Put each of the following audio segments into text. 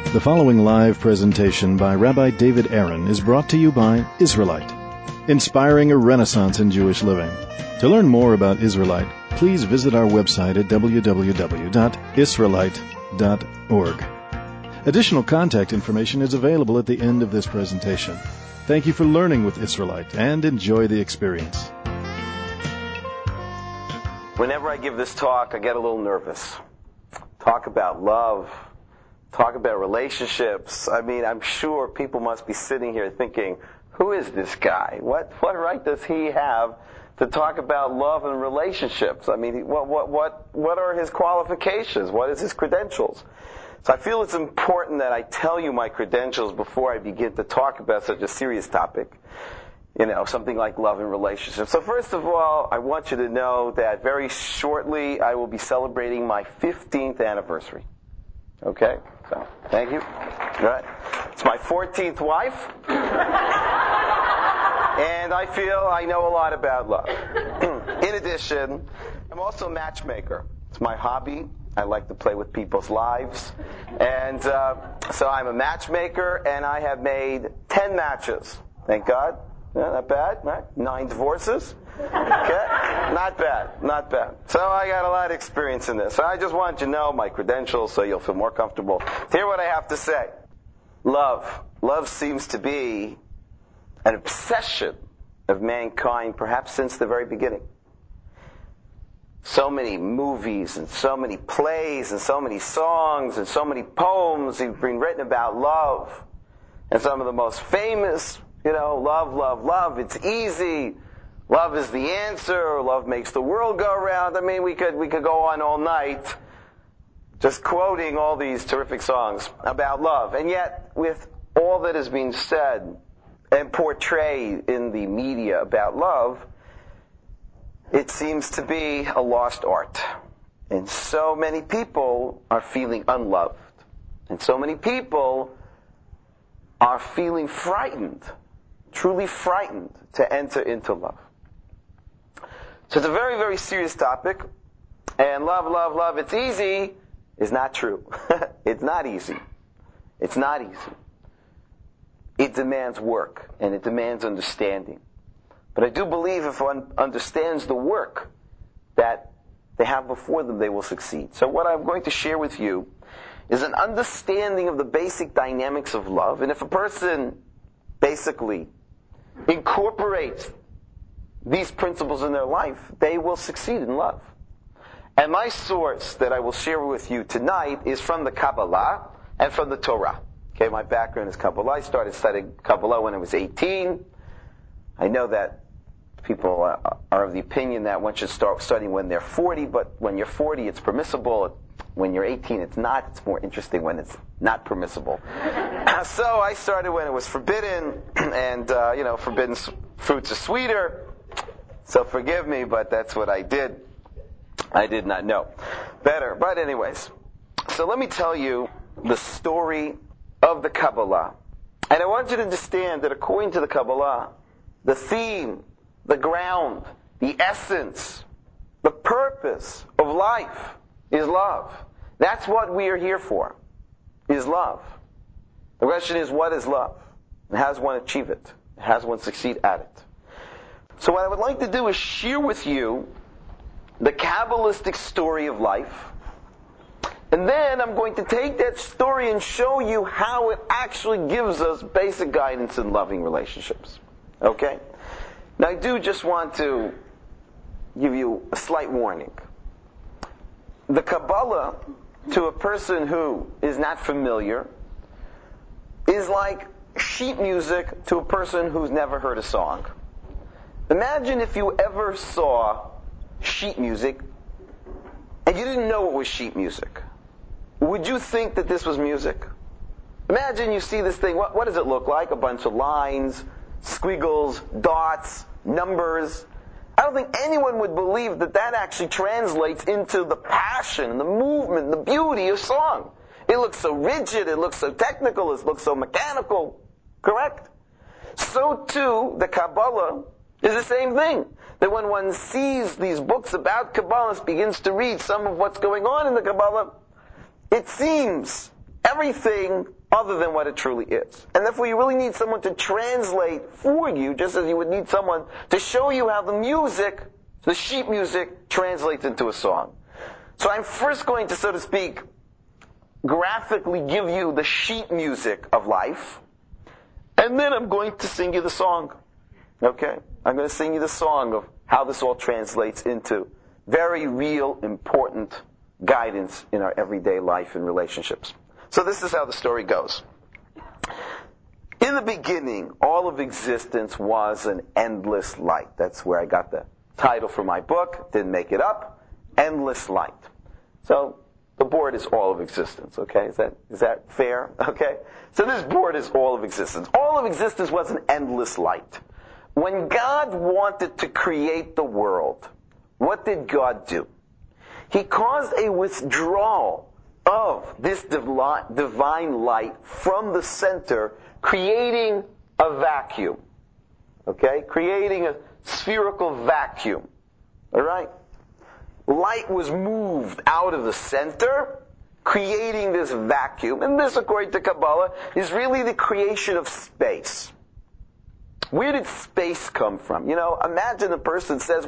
The following live presentation by Rabbi David Aaron is brought to you by Israelite, inspiring a renaissance in Jewish living. To learn more about Israelite, please visit our website at www.israelite.org. Additional contact information is available at the end of this presentation. Thank you for learning with Israelite and enjoy the experience. Whenever I give this talk, I get a little nervous. Talk about love. Talk about relationships. I mean, I'm sure people must be sitting here thinking, who is this guy? What right does he have to talk about love and relationships? I mean, what are his qualifications? What is his credentials? So I feel it's important that I tell you my credentials before I begin to talk about such a serious topic. Something like love and relationships. So first of all, I want you to know that very shortly I will be celebrating my 15th anniversary. Okay? So, thank you. All right. It's my 14th wife. And I feel I know a lot about love. In addition, I'm also a matchmaker. It's my hobby. I like to play with people's lives. And so I'm a matchmaker, and I have made 10 matches. Thank God. Yeah, not bad, right? 9 divorces. Okay? Not bad. So I got a lot of experience in this. So I just want you to know my credentials so you'll feel more comfortable. Hear what I have to say. Love. Love seems to be an obsession of mankind, perhaps since the very beginning. So many movies and so many plays and so many songs and so many poems have been written about love. And some of the most famous, love, it's easy. Love is the answer. Love makes the world go round. I mean, we could go on all night just quoting all these terrific songs about love. And yet, with all that is being said and portrayed in the media about love, it seems to be a lost art. And so many people are feeling unloved. And so many people are feeling frightened, truly frightened to enter into love. So it's a very, very serious topic. And love, it's easy is not true. It's not easy. It's not easy. It demands work and it demands understanding. But I do believe if one understands the work that they have before them, they will succeed. So what I'm going to share with you is an understanding of the basic dynamics of love. And if a person basically incorporates these principles in their life, they will succeed in love. And my source that I will share with you tonight is from the Kabbalah and from the Torah. Okay, my background is Kabbalah. I started studying Kabbalah when I was 18. I know that people are of the opinion that one should start studying when they're 40, but when you're 40, it's permissible. When you're 18, it's not. It's more interesting when it's not permissible. So I started when it was forbidden, and, forbidden fruits are sweeter. So forgive me, but that's what I did. I did not know better. But anyways, so let me tell you the story of the Kabbalah. And I want you to understand that according to the Kabbalah, the theme, the ground, the essence, the purpose of life is love. That's what we are here for, is love. The question is, what is love? And how does one achieve it? How does one succeed at it? So what I would like to do is share with you the Kabbalistic story of life. And then I'm going to take that story and show you how it actually gives us basic guidance in loving relationships. Okay? Now I do just want to give you a slight warning. The Kabbalah, to a person who is not familiar, is like sheet music to a person who's never heard a song. Imagine if you ever saw sheet music and you didn't know it was sheet music. Would you think that this was music? Imagine you see this thing. What does it look like? A bunch of lines, squiggles, dots, numbers. I don't think anyone would believe that that actually translates into the passion, the movement, the beauty of song. It looks so rigid, it looks so technical, it looks so mechanical. Correct? So too, the Kabbalah is the same thing. That when one sees these books about Kabbalah, begins to read some of what's going on in the Kabbalah, it seems everything other than what it truly is. And therefore you really need someone to translate for you, just as you would need someone to show you how the music, the sheet music, translates into a song. So I'm first going to, so to speak, graphically give you the sheet music of life, and then I'm going to sing you the song. Okay? I'm going to sing you the song of how this all translates into very real, important guidance in our everyday life and relationships. So this is how the story goes. In the beginning, all of existence was an endless light. That's where I got the title for my book. Didn't make it up. Endless light. So the board is all of existence. Okay, is that fair? Okay. So this board is all of existence. All of existence was an endless light. When God wanted to create the world, what did God do? He caused a withdrawal of this divine light from the center, creating a vacuum. Okay? Creating a spherical vacuum. Alright? Light was moved out of the center, creating this vacuum. And this, according to Kabbalah, is really the creation of space. Where did space come from? Imagine a person says,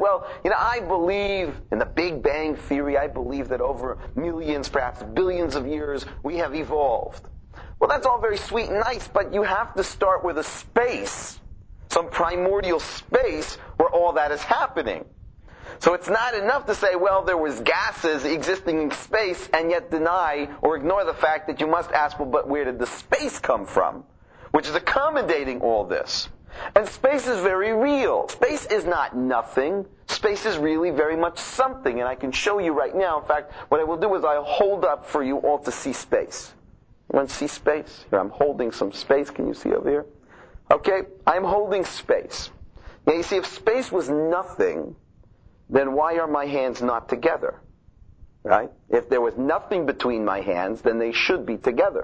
I believe in the Big Bang Theory. I believe that over millions, perhaps billions of years, we have evolved. Well, that's all very sweet and nice, but you have to start with a space, some primordial space where all that is happening. So it's not enough to say, there was gases existing in space, and yet deny or ignore the fact that you must ask, but where did the space come from? Which is accommodating all this. And space is very real. Space is not nothing. Space is really very much something. And I can show you right now. In fact, what I will do is I'll hold up for you all to see space. You want to see space? Here, I'm holding some space. Can you see over here? Okay, I'm holding space. Now you see, if space was nothing, then why are my hands not together? Right? If there was nothing between my hands, then they should be together.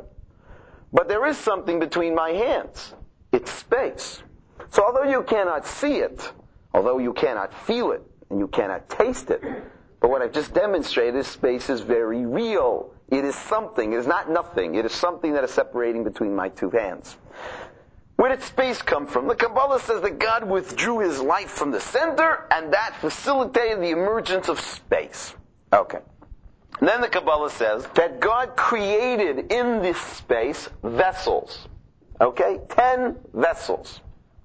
But there is something between my hands. It's space. So although you cannot see it, although you cannot feel it, and you cannot taste it, but what I've just demonstrated is space is very real. It is something. It is not nothing. It is something that is separating between my two hands. Where did space come from? The Kabbalah says that God withdrew His light from the center, and that facilitated the emergence of space. Okay. And then the Kabbalah says that God created in this space vessels. Okay? 10 vessels.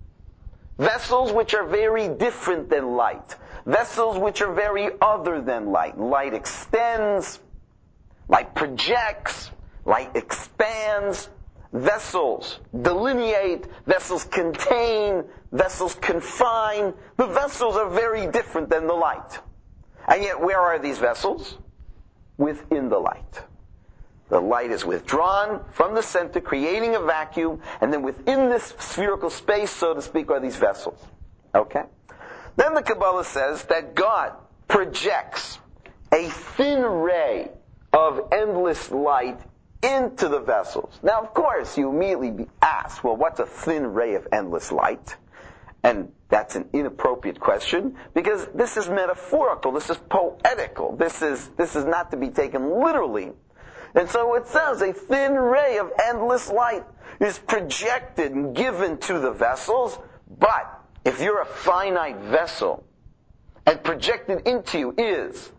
Vessels which are very different than light. Vessels which are very other than light. Light extends. Light projects. Light expands. Vessels delineate. Vessels contain. Vessels confine. The vessels are very different than the light. And yet, where are these vessels? Within the light. The light is withdrawn from the center, creating a vacuum, and then within this spherical space, so to speak, are these vessels. Okay? Then the Kabbalah says that God projects a thin ray of endless light into the vessels. Now, of course, you immediately ask, what's a thin ray of endless light? And that's an inappropriate question, because this is metaphorical, this is poetical, this is not to be taken literally. And so it says a thin ray of endless light is projected and given to the vessels, but if you're a finite vessel, and projected into you is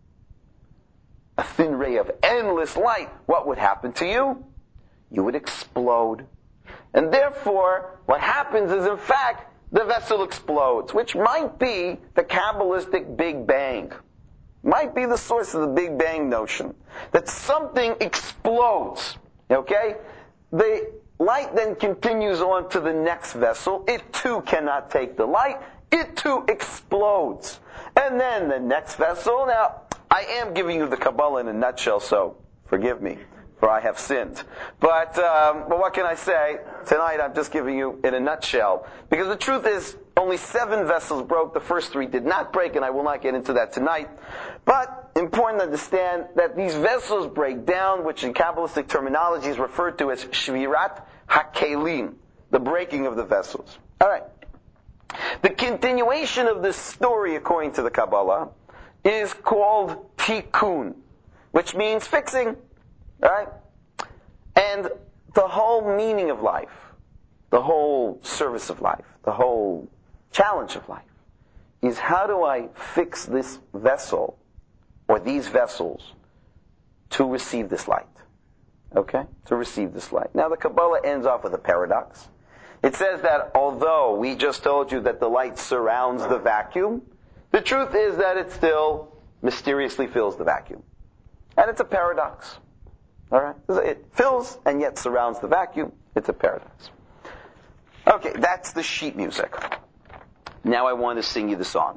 a thin ray of endless light, what would happen to you? You would explode. And therefore, what happens is, in fact, the vessel explodes, which might be the Kabbalistic Big Bang. Might be the source of the Big Bang notion. That something explodes. Okay? The light then continues on to the next vessel. It too cannot take the light. It too explodes. And then the next vessel. Now, I am giving you the Kabbalah in a nutshell, so forgive me, for I have sinned. But what can I say? Tonight I'm just giving you in a nutshell. Because the truth is, only 7 vessels broke. The first 3 did not break, and I will not get into that tonight. But important to understand that these vessels break down, which in Kabbalistic terminology is referred to as Shvirat HaKelim, the breaking of the vessels. All right. The continuation of this story, according to the Kabbalah, is called Tikkun, which means fixing. Right? And the whole meaning of life, the whole service of life, the whole challenge of life is how do I fix this vessel or these vessels to receive this light? Okay? To receive this light. Now the Kabbalah ends off with a paradox. It says that although we just told you that the light surrounds the vacuum, the truth is that it still mysteriously fills the vacuum. And it's a paradox. Alright? It fills and yet surrounds the vacuum. It's a paradox. Okay, that's the sheet music. Now I want to sing you the song.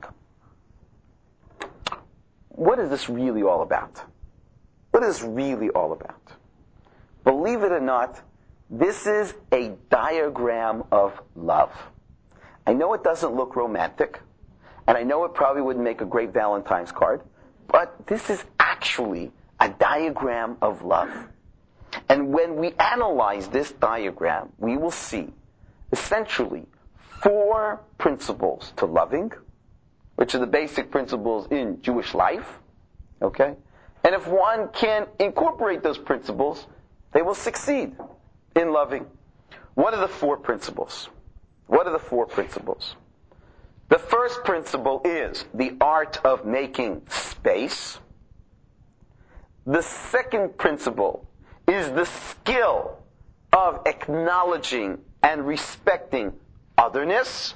What is this really all about? What is this really all about? Believe it or not, this is a diagram of love. I know it doesn't look romantic, and I know it probably wouldn't make a great Valentine's card, but this is actually a diagram of love. And when we analyze this diagram, we will see essentially 4 principles to loving, which are the basic principles in Jewish life. Okay? And if one can incorporate those principles, they will succeed in loving. What are the 4 principles? What are the 4 principles? The first principle is the art of making space. The second principle is the skill of acknowledging and respecting otherness.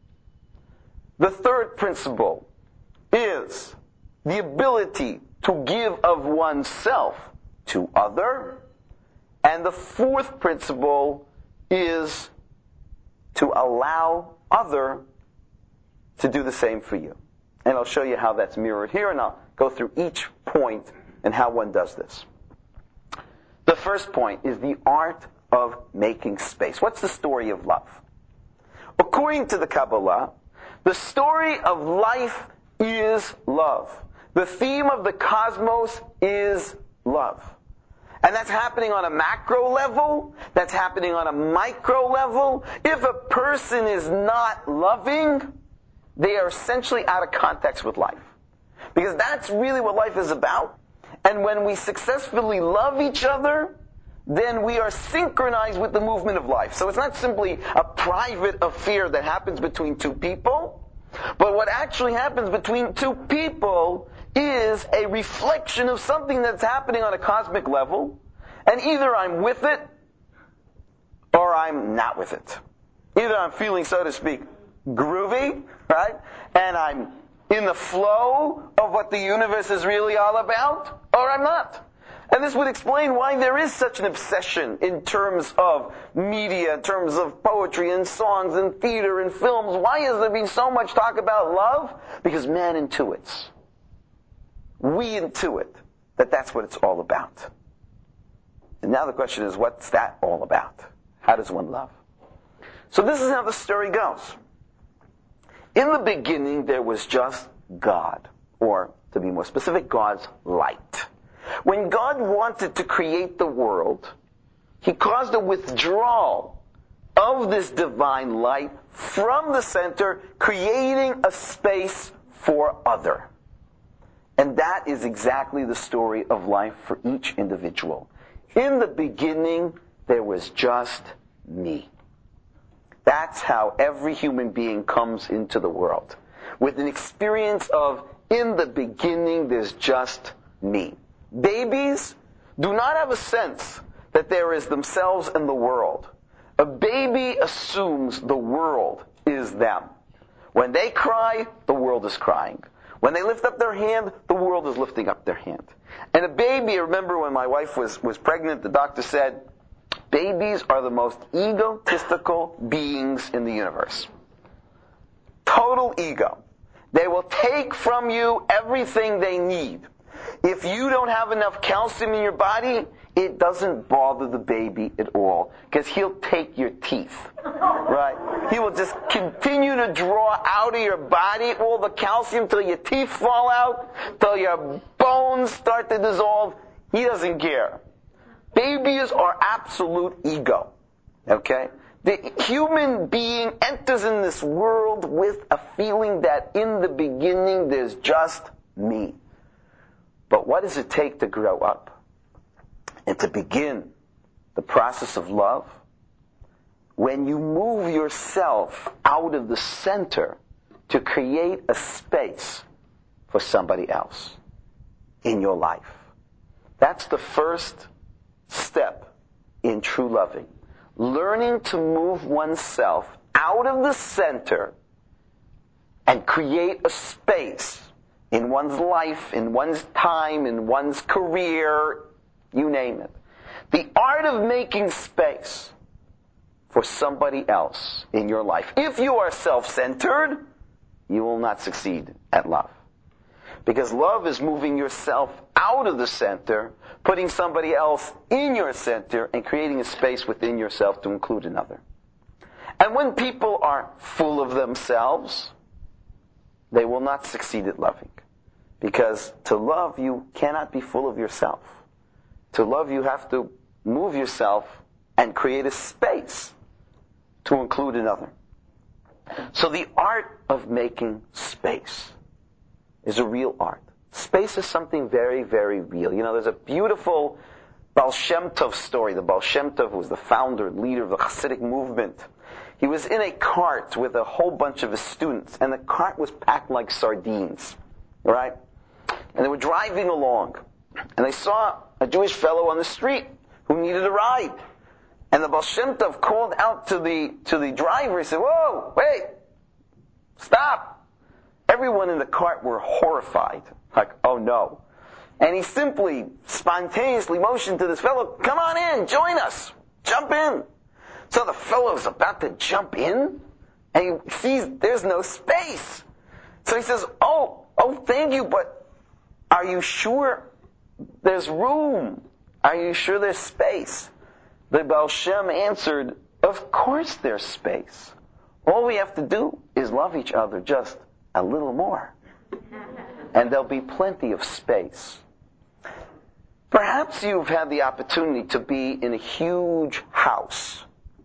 The third principle is the ability to give of oneself to other. And the fourth principle is to allow other to do the same for you. And I'll show you how that's mirrored here, and I'll go through each point and how one does this. The first point is the art of making space. What's the story of love? According to the Kabbalah, the story of life is love. The theme of the cosmos is love. And that's happening on a macro level. That's happening on a micro level. If a person is not loving, they are essentially out of context with life. Because that's really what life is about. And when we successfully love each other, then we are synchronized with the movement of life. So it's not simply a private affair that happens between 2 people, but what actually happens between 2 people is a reflection of something that's happening on a cosmic level, and either I'm with it, or I'm not with it. Either I'm feeling, so to speak, groovy, right? And I'm in the flow of what the universe is really all about, or I'm not. And this would explain why there is such an obsession in terms of media, in terms of poetry and songs and theater and films. Why has there been so much talk about love? Because man intuits. We intuit that that's what it's all about. And now the question is, what's that all about? How does one love? So this is how the story goes. In the beginning, there was just God, or to be more specific, God's light. When God wanted to create the world, He caused a withdrawal of this divine light from the center, creating a space for other. And that is exactly the story of life for each individual. In the beginning, there was just me. That's how every human being comes into the world. With an experience of, in the beginning, there's just me. Babies do not have a sense that there is themselves in the world. A baby assumes the world is them. When they cry, the world is crying. When they lift up their hand, the world is lifting up their hand. And a baby, I remember when my wife was pregnant, the doctor said, babies are the most egotistical beings in the universe. Total ego. They will take from you everything they need. If you don't have enough calcium in your body, it doesn't bother the baby at all, because he'll take your teeth, right? He will just continue to draw out of your body all the calcium till your teeth fall out, till your bones start to dissolve. He doesn't care. Babies are absolute ego, okay? The human being enters in this world with a feeling that in the beginning there's just me. But what does it take to grow up and to begin the process of love, when you move yourself out of the center to create a space for somebody else in your life. That's the first step in true loving. Learning to move oneself out of the center and create a space in one's life, in one's time, in one's career, you name it. The art of making space for somebody else in your life. If you are self-centered, you will not succeed at love. Because love is moving yourself out of the center, putting somebody else in your center, and creating a space within yourself to include another. And when people are full of themselves, they will not succeed at loving. Because to love, you cannot be full of yourself. To love, you have to move yourself and create a space to include another. So the art of making space is a real art. Space is something very, very real. You know, there's a beautiful Baal Shem Tov story. The Baal Shem Tov was the founder and leader of the Hasidic movement. He was in a cart with a whole bunch of his students, and the cart was packed like sardines, right? And they were driving along, and they saw a Jewish fellow on the street who needed a ride. And the Baal Shem Tov called out to the driver. He said, "Whoa, wait, stop." Everyone in the cart were horrified, like, oh no. And he simply, spontaneously motioned to this fellow, "Come on in, join us, jump in." So the fellow's about to jump in, and he sees there's no space. So he says, oh, thank you, but are you sure there's room? Are you sure there's space? The Baal Shem answered, of course there's space. All we have to do is love each other just a little more. And there'll be plenty of space. Perhaps you've had the opportunity to be in a huge house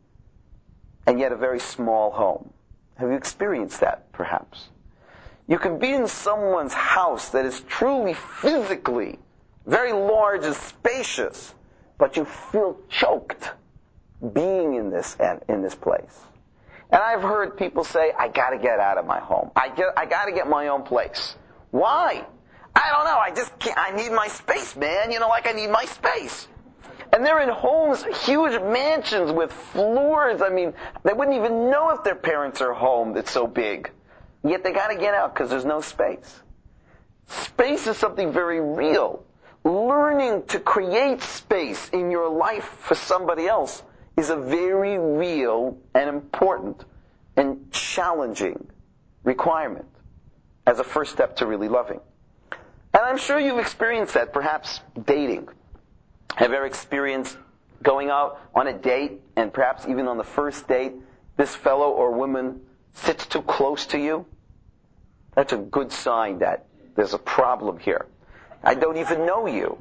and yet a very small home. Have you experienced that, perhaps? You can be in someone's house that is truly physically very large and spacious, but you feel choked being in this place. And I've heard people say, I gotta get out of my home. I gotta get my own place. Why? I don't know, I just can't, I need my space, man. Like I need my space. And they're in homes, huge mansions with floors. I mean, they wouldn't even know if their parents are home. It's so big. Yet they gotta get out because there's no space. Space is something very real. Learning to create space in your life for somebody else is a very real and important and challenging requirement as a first step to really loving. And I'm sure you've experienced that, perhaps dating. Have you ever experienced going out on a date, and perhaps even on the first date, this fellow or woman sits too close to you? That's a good sign that there's a problem here. I don't even know you.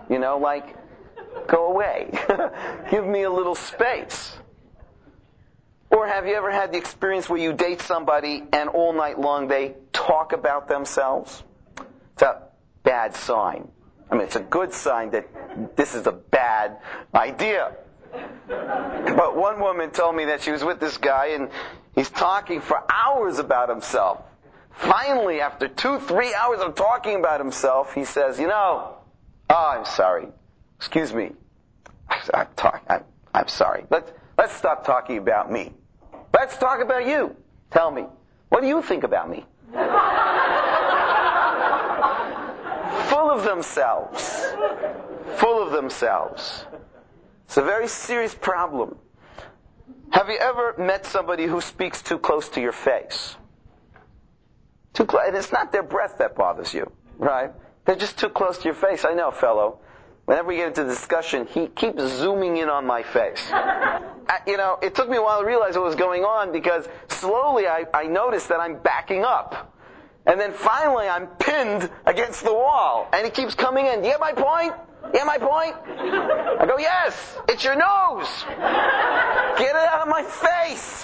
Go away. Give me a little space. Or have you ever had the experience where you date somebody and all night long they talk about themselves? It's a bad sign. I mean, it's a good sign that this is a bad idea. But one woman told me that she was with this guy and he's talking for hours about himself. Finally, after 2-3 hours of talking about himself, he says, I'm sorry. Excuse me. I'm sorry. Let's stop talking about me. Let's talk about you. Tell me, what do you think about me? Full of themselves. Full of themselves. It's a very serious problem. Have you ever met somebody who speaks too close to your face? Too close, and it's not their breath that bothers you, right? They're just too close to your face. I know, fellow. Whenever we get into discussion, he keeps zooming in on my face. It took me a while to realize what was going on because slowly I noticed that I'm backing up. And then finally I'm pinned against the wall. And he keeps coming in. Do you get my point? You get my point? I go, yes, it's your nose. Get it out of my face.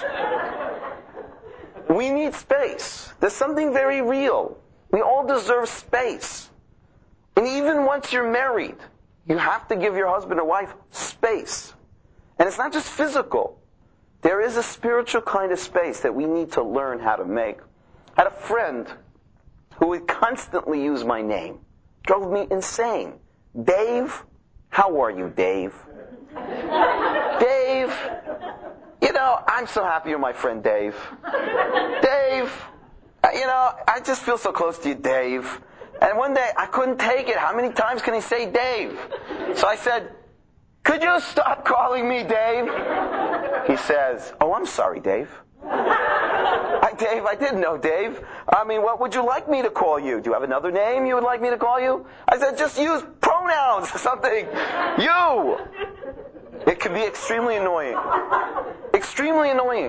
We need space. There's something very real. We all deserve space. And even once you're married, you have to give your husband or wife space. And it's not just physical. There is a spiritual kind of space that we need to learn how to make. I had a friend who would constantly use my name. Drove me insane. Dave? How are you, Dave? Dave? I'm so happy you're my friend, Dave. Dave? I just feel so close to you, Dave. And one day, I couldn't take it. How many times can he say Dave? So I said, could you stop calling me Dave? He says, oh, I'm sorry, Dave. Dave, I didn't know, Dave. What would you like me to call you? Do you have another name you would like me to call you? I said, just use pronouns or something. You. It can be extremely annoying. Extremely annoying.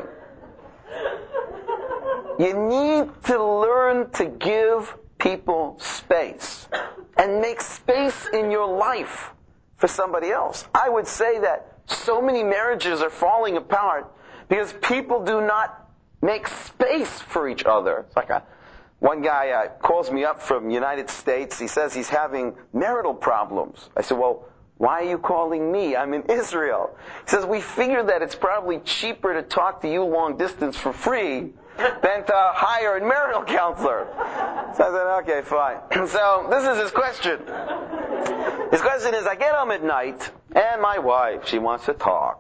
You need to learn to give people space and make space in your life for somebody else. I would say that so many marriages are falling apart because people do not make space for each other. It's like one guy calls me up from the United States. He says he's having marital problems. I said, well, why are you calling me? I'm in Israel. He says, we figured that it's probably cheaper to talk to you long distance for free than to hire a marital counselor. So I said, okay, fine. So this is his question. His question is, I get home at night, and my wife, she wants to talk.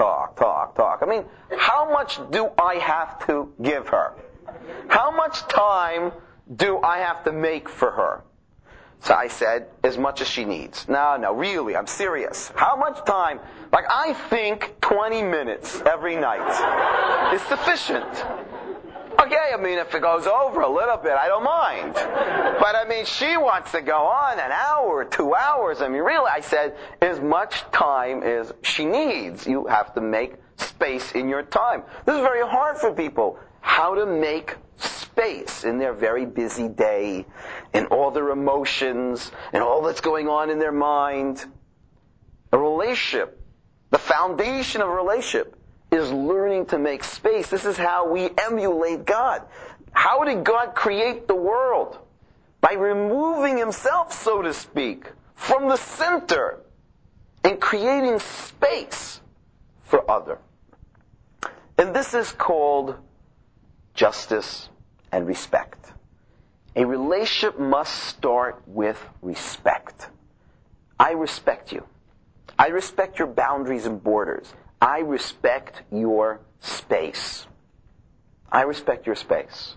How much do I have to give her? How much time do I have to make for her? So I said, as much as she needs. No, really, I'm serious. How much time? I think 20 minutes every night is sufficient. Okay, if it goes over a little bit, I don't mind. But she wants to go on an hour, 2 hours. Really, I said, as much time as she needs. You have to make space in your time. This is very hard for people. How to make space in their very busy day, in all their emotions, and all that's going on in their mind. A relationship, the foundation of a relationship, is learning to make space. This is how we emulate God. How did God create the world? By removing himself, so to speak, from the center and creating space for other. And this is called justice and respect. A relationship must start with respect. I respect you. I respect your boundaries and borders. I respect your space. I respect your space.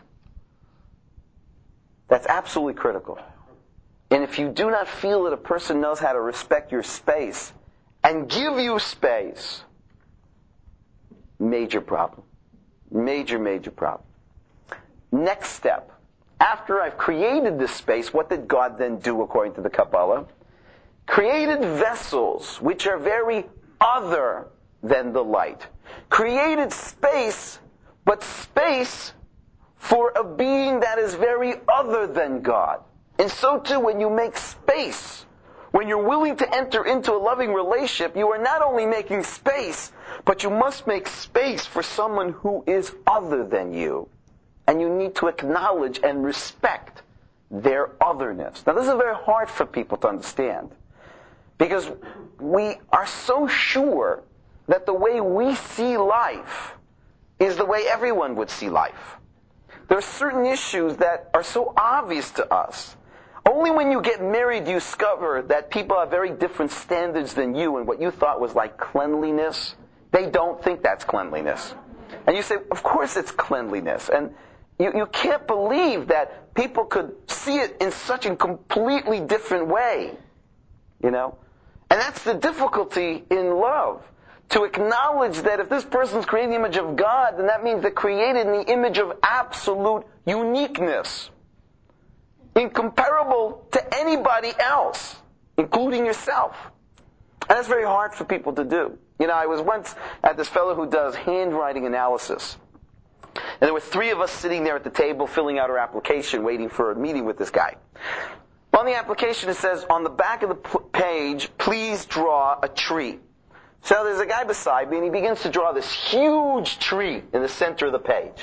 That's absolutely critical. And if you do not feel that a person knows how to respect your space and give you space, major problem. Major problem. Next step. After I've created this space, what did God then do according to the Kabbalah? Created vessels which are very other than the light. Created space, but space for a being that is very other than God. And so too, when you make space, when you're willing to enter into a loving relationship, you are not only making space, but you must make space for someone who is other than you. And you need to acknowledge and respect their otherness. Now, this is very hard for people to understand, because we are so sure that the way we see life is the way everyone would see life. There are certain issues that are so obvious to us. Only when you get married do you discover that people have very different standards than you, and what you thought was like cleanliness, they don't think that's cleanliness. And you say, of course it's cleanliness. And you can't believe that people could see it in such a completely different way. And that's the difficulty in love. To acknowledge that if this person's created in the image of God, then that means they're created in the image of absolute uniqueness, incomparable to anybody else, including yourself. And that's very hard for people to do. I was once at this fellow who does handwriting analysis. And there were 3 of us sitting there at the table filling out our application, waiting for a meeting with this guy. On the application it says, on the back of the page, please draw a tree. So there's a guy beside me, and he begins to draw this huge tree in the center of the page,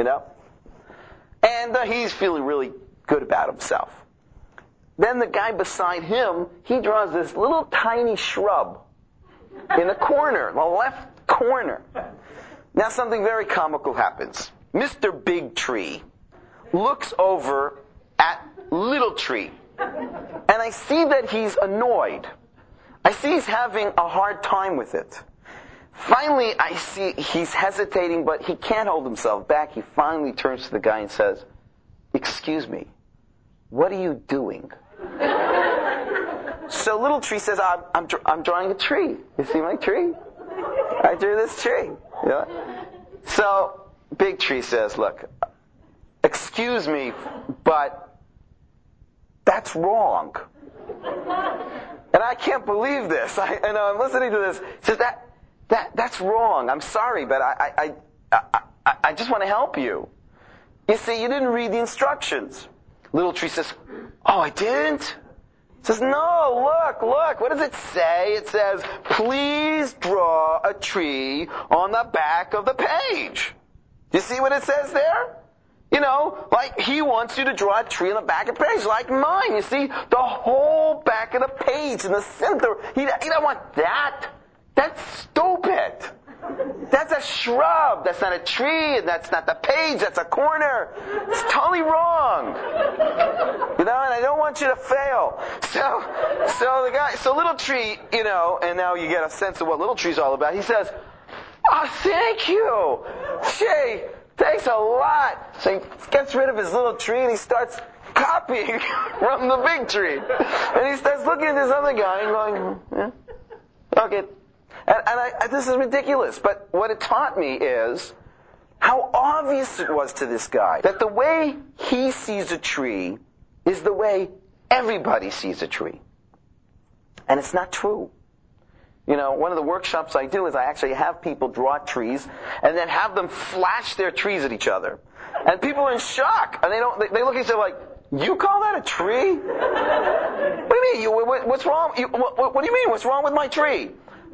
And he's feeling really good about himself. Then the guy beside him, he draws this little tiny shrub in the corner, the left corner. Now something very comical happens. Mr. Big Tree looks over at Little Tree, and I see that he's annoyed. I see he's having a hard time with it. Finally, I see he's hesitating, but he can't hold himself back. He finally turns to the guy and says, "Excuse me, what are you doing?" So Little Tree says, I'm drawing a tree. You see my tree? I drew this tree. Yeah. So Big Tree says, "Look, excuse me, but that's wrong." And I can't believe this. I'm listening to this. He says, that's wrong. I'm sorry, but I just want to help you. You see, you didn't read the instructions. Little Tree says, "Oh, I didn't?" He says, "No, look. What does it say? It says, please draw a tree on the back of the page." Do you see what it says there? Like he wants you to draw a tree on the back of the page, like mine. You see, the whole back of the page in the center. He don't want that. That's stupid. That's a shrub. That's not a tree. And that's not the page. That's a corner. It's totally wrong. And I don't want you to fail. So Little Tree, and now you get a sense of what Little Tree's all about. He says, "Oh, thank you. Gee, thanks a lot." So he gets rid of his little tree and he starts copying from the Big Tree. And he starts looking at this other guy and going, "Yeah, okay." And this is ridiculous, but what it taught me is how obvious it was to this guy that the way he sees a tree is the way everybody sees a tree. And it's not true. One of the workshops I do is I actually have people draw trees and then have them flash their trees at each other. And people are in shock. And they look at each other like, "You call that a tree? What do you mean? What's wrong? What do you mean? What's wrong with my tree?"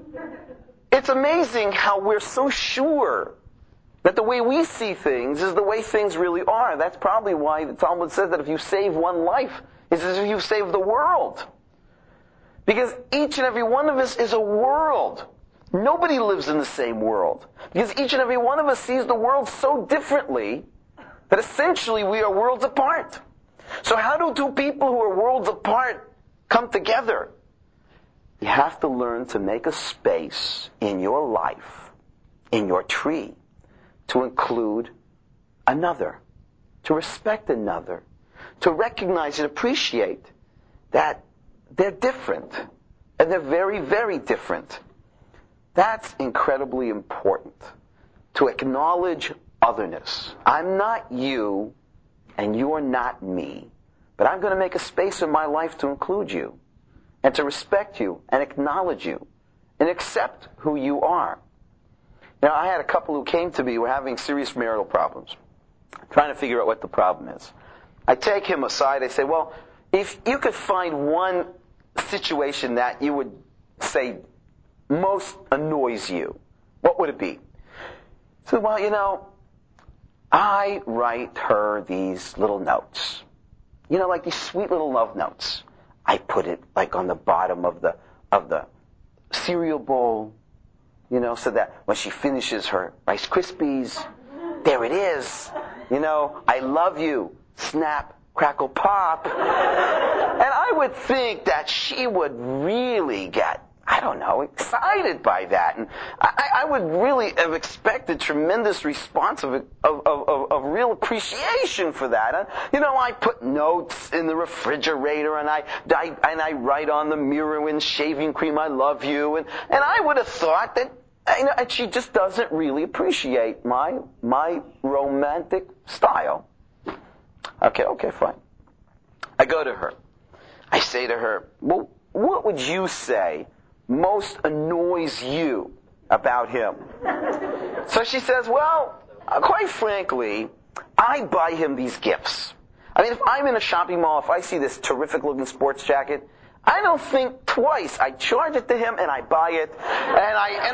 It's amazing how we're so sure that the way we see things is the way things really are. That's probably why the Talmud says that if you save one life, it's as if you save the world. Because each and every one of us is a world. Nobody lives in the same world. Because each and every one of us sees the world so differently that essentially we are worlds apart. So how do two people who are worlds apart come together? You have to learn to make a space in your life, in your tree, to include another, to respect another, to recognize and appreciate that they're different, and they're very, very different. That's incredibly important, to acknowledge otherness. I'm not you, and you're not me, but I'm going to make a space in my life to include you, and to respect you, and acknowledge you, and accept who you are. Now, I had a couple who came to me who were having serious marital problems, trying to figure out what the problem is. I take him aside, I say, well, if you could find one situation that you would say most annoys you, what would it be? So, well, I write her these little notes. Like these sweet little love notes. I put it like on the bottom of the cereal bowl, so that when she finishes her Rice Krispies, there it is. I love you. Snap, crackle, pop. And I would think that she would really get, excited by that. And I would really have expected tremendous response of real appreciation for that. And, I put notes in the refrigerator and I write on the mirror in shaving cream, "I love you." And I would have thought that, and she just doesn't really appreciate my romantic style. Okay, fine. I go to her. I say to her, well, what would you say most annoys you about him? So she says, well, quite frankly, I buy him these gifts. If I'm in a shopping mall, if I see this terrific looking sports jacket, I don't think twice. I charge it to him and I buy it, and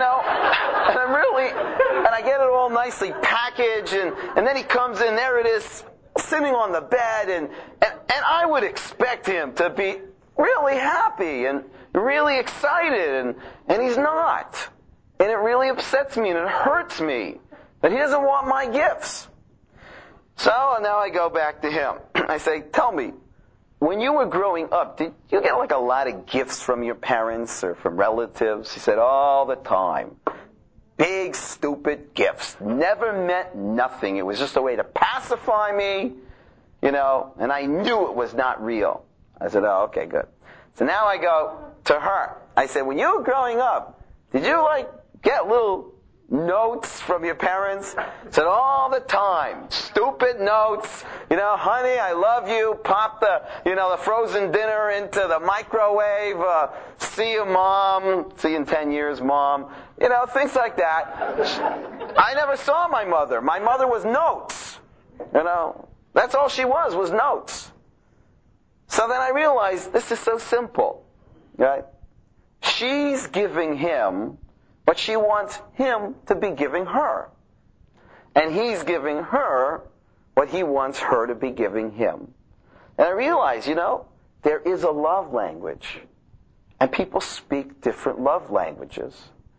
I get it all nicely packaged, and then he comes in, there it is, sitting on the bed, and I would expect him to be really happy and really excited, and he's not. And it really upsets me and it hurts me that he doesn't want my gifts. So now I go back to him. I say, tell me, when you were growing up, did you get like a lot of gifts from your parents or from relatives? He said, all the time. Big, stupid gifts. Never meant nothing. It was just a way to pacify me, and I knew it was not real. I said, oh, okay, good. So now I go to her. I said, when you were growing up, did you get little notes from your parents? I said, all the time. Stupid notes. Honey, I love you. Pop the frozen dinner into the microwave. See you, Mom. See you in 10 years, Mom. Things like that. I never saw my mother. My mother was notes. That's all she was notes. So then I realized this is so simple. Right? She's giving him what she wants him to be giving her. And he's giving her what he wants her to be giving him. And I realize, there is a love language. And people speak different love languages.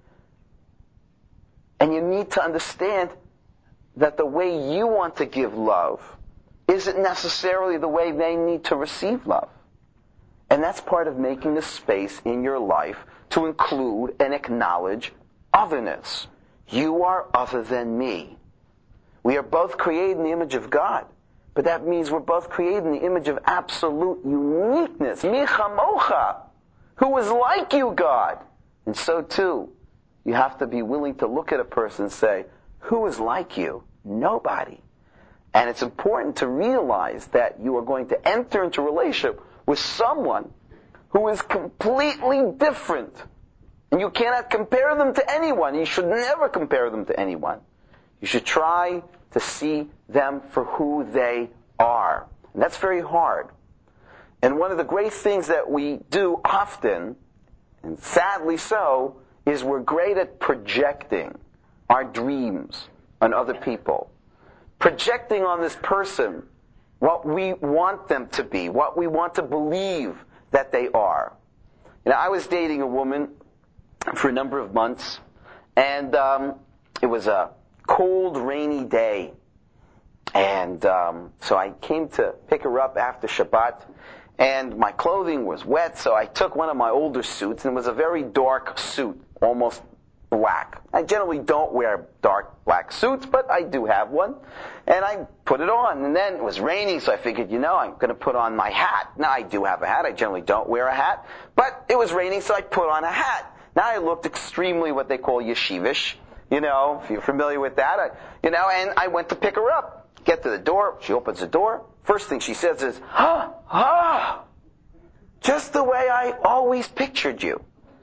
And you need to understand that the way you want to give love isn't necessarily the way they need to receive love. And that's part of making a space in your life to include and acknowledge otherness. You are other than me. We are both created in the image of God. But that means we're both created in the image of absolute uniqueness. Mi chamocha. Who is like you, God? And so too, you have to be willing to look at a person and say, who is like you? Nobody. And it's important to realize that you are going to enter into a relationship with someone who is completely different. And you cannot compare them to anyone. You should never compare them to anyone. You should try to see them for who they are. And that's very hard. And one of the great things that we do often, and sadly so, is we're great at projecting our dreams on other people. Projecting on this person what we want them to be, what we want to believe that they are. I was dating a woman for a number of months, and it was a cold, rainy day. And so I came to pick her up after Shabbat, and my clothing was wet, so I took one of my older suits, and it was a very dark suit, almost black. I generally don't wear dark black suits, but I do have one. And I put it on, and then it was raining, so I figured, I'm going to put on my hat. Now, I do have a hat. I generally don't wear a hat, but it was raining, so I put on a hat. Now, I looked extremely what they call yeshivish, if you're familiar with that, and I went to pick her up. Get to the door, she opens the door. First thing she says is, just the way I always pictured you.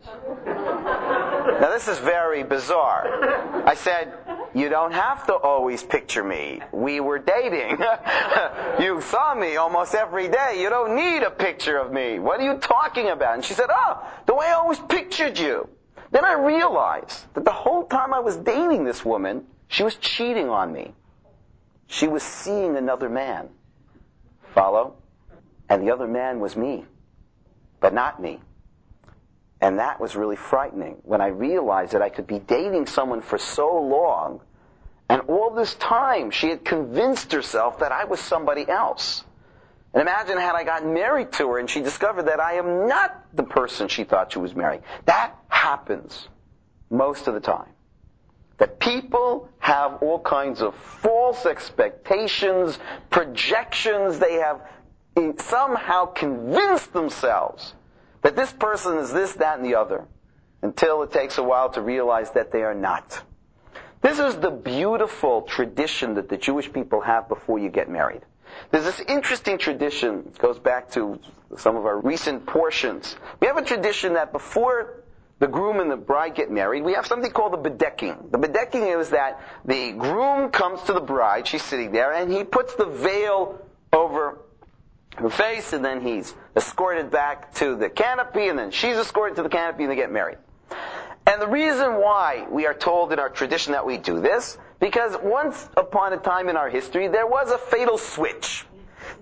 Now, this is very bizarre. I said, you don't have to always picture me. We were dating. You saw me almost every day. You don't need a picture of me. What are you talking about? And she said, the way I always pictured you. Then I realized that the whole time I was dating this woman, she was cheating on me. She was seeing another man. Follow? And the other man was me, but not me. And that was really frightening when I realized that I could be dating someone for so long, and all this time she had convinced herself that I was somebody else. And imagine had I gotten married to her and she discovered that I am not the person she thought she was marrying. That happens most of the time. That people have all kinds of false expectations, projections. They have somehow convinced themselves that this person is this, that, and the other, until it takes a while to realize that they are not. This is the beautiful tradition that the Jewish people have before you get married. There's this interesting tradition, it goes back to some of our recent portions. We have a tradition that before the groom and the bride get married, we have something called the bedecking. The bedecking is that the groom comes to the bride, she's sitting there, and he puts the veil over her face, and then he's escorted back to the canopy, and then she's escorted to the canopy, and they get married. And the reason why we are told in our tradition that we do this, because once upon a time in our history, there was a fatal switch.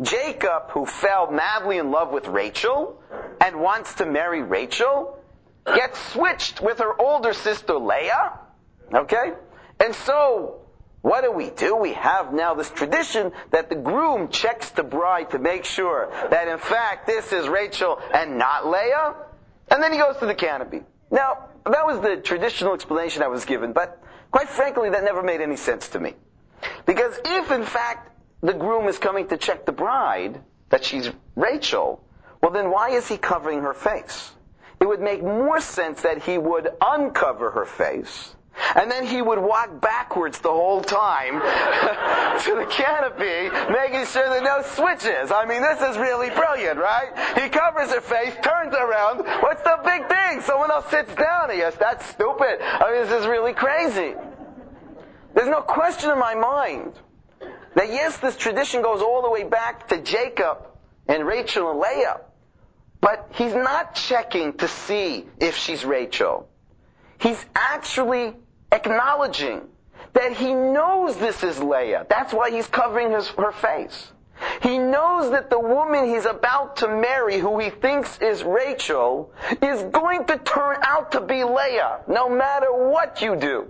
Jacob, who fell madly in love with Rachel and wants to marry Rachel, gets switched with her older sister Leah. Okay? And so, what do? We have now this tradition that the groom checks the bride to make sure that in fact this is Rachel and not Leah. And then he goes to the canopy. Now, that was the traditional explanation I was given, but quite frankly, that never made any sense to me. Because if in fact the groom is coming to check the bride, that she's Rachel, well then why is he covering her face? It would make more sense that he would uncover her face, and then he would walk backwards the whole time to the canopy, making sure there are no switches. I mean, this is really brilliant, right? He covers her face, turns around. What's the big thing? Someone else sits down. Yes, that's stupid. I mean, this is really crazy. There's no question in my mind that yes, this tradition goes all the way back to Jacob and Rachel and Leah. But he's not checking to see if she's Rachel. He's actually acknowledging that he knows this is Leah. That's why he's covering her face. He knows that the woman he's about to marry, who he thinks is Rachel, is going to turn out to be Leah, no matter what you do.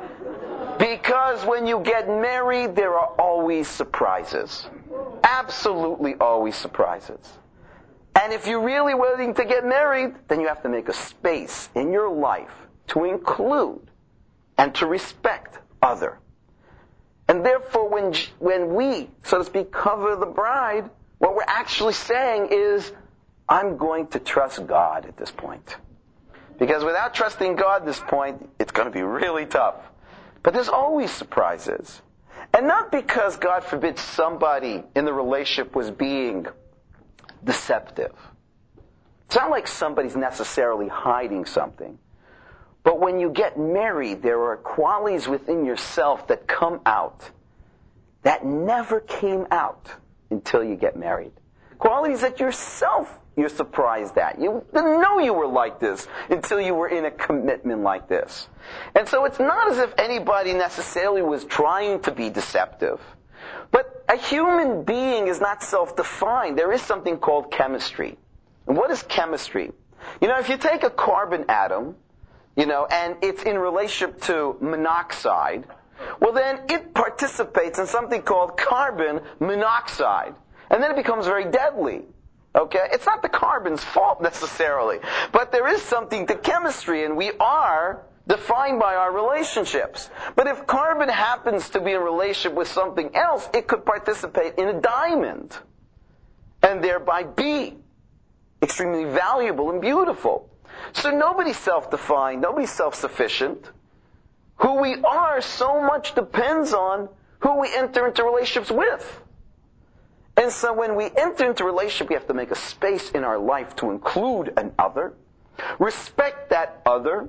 Because when you get married, there are always surprises. Absolutely always surprises. And if you're really willing to get married, then you have to make a space in your life to include and to respect other. And therefore, when we, so to speak, cover the bride, what we're actually saying is, I'm going to trust God at this point. Because without trusting God at this point, it's going to be really tough. But there's always surprises. And not because, God forbid, somebody in the relationship was being deceptive. It's not like somebody's necessarily hiding something. But when you get married, there are qualities within yourself that come out that never came out until you get married. Qualities that you're surprised at. You didn't know you were like this until you were in a commitment like this. And so it's not as if anybody necessarily was trying to be deceptive. But a human being is not self-defined. There is something called chemistry. And what is chemistry? If you take a carbon atom, and it's in relationship to monoxide, well then it participates in something called carbon monoxide. And then it becomes very deadly. Okay? It's not the carbon's fault necessarily. But there is something to chemistry, and we are defined by our relationships. But if carbon happens to be in relationship with something else, it could participate in a diamond. And thereby be extremely valuable and beautiful. So nobody's self-defined, nobody's self-sufficient. Who we are so much depends on who we enter into relationships with. And so when we enter into a relationship, we have to make a space in our life to include an other, respect that other,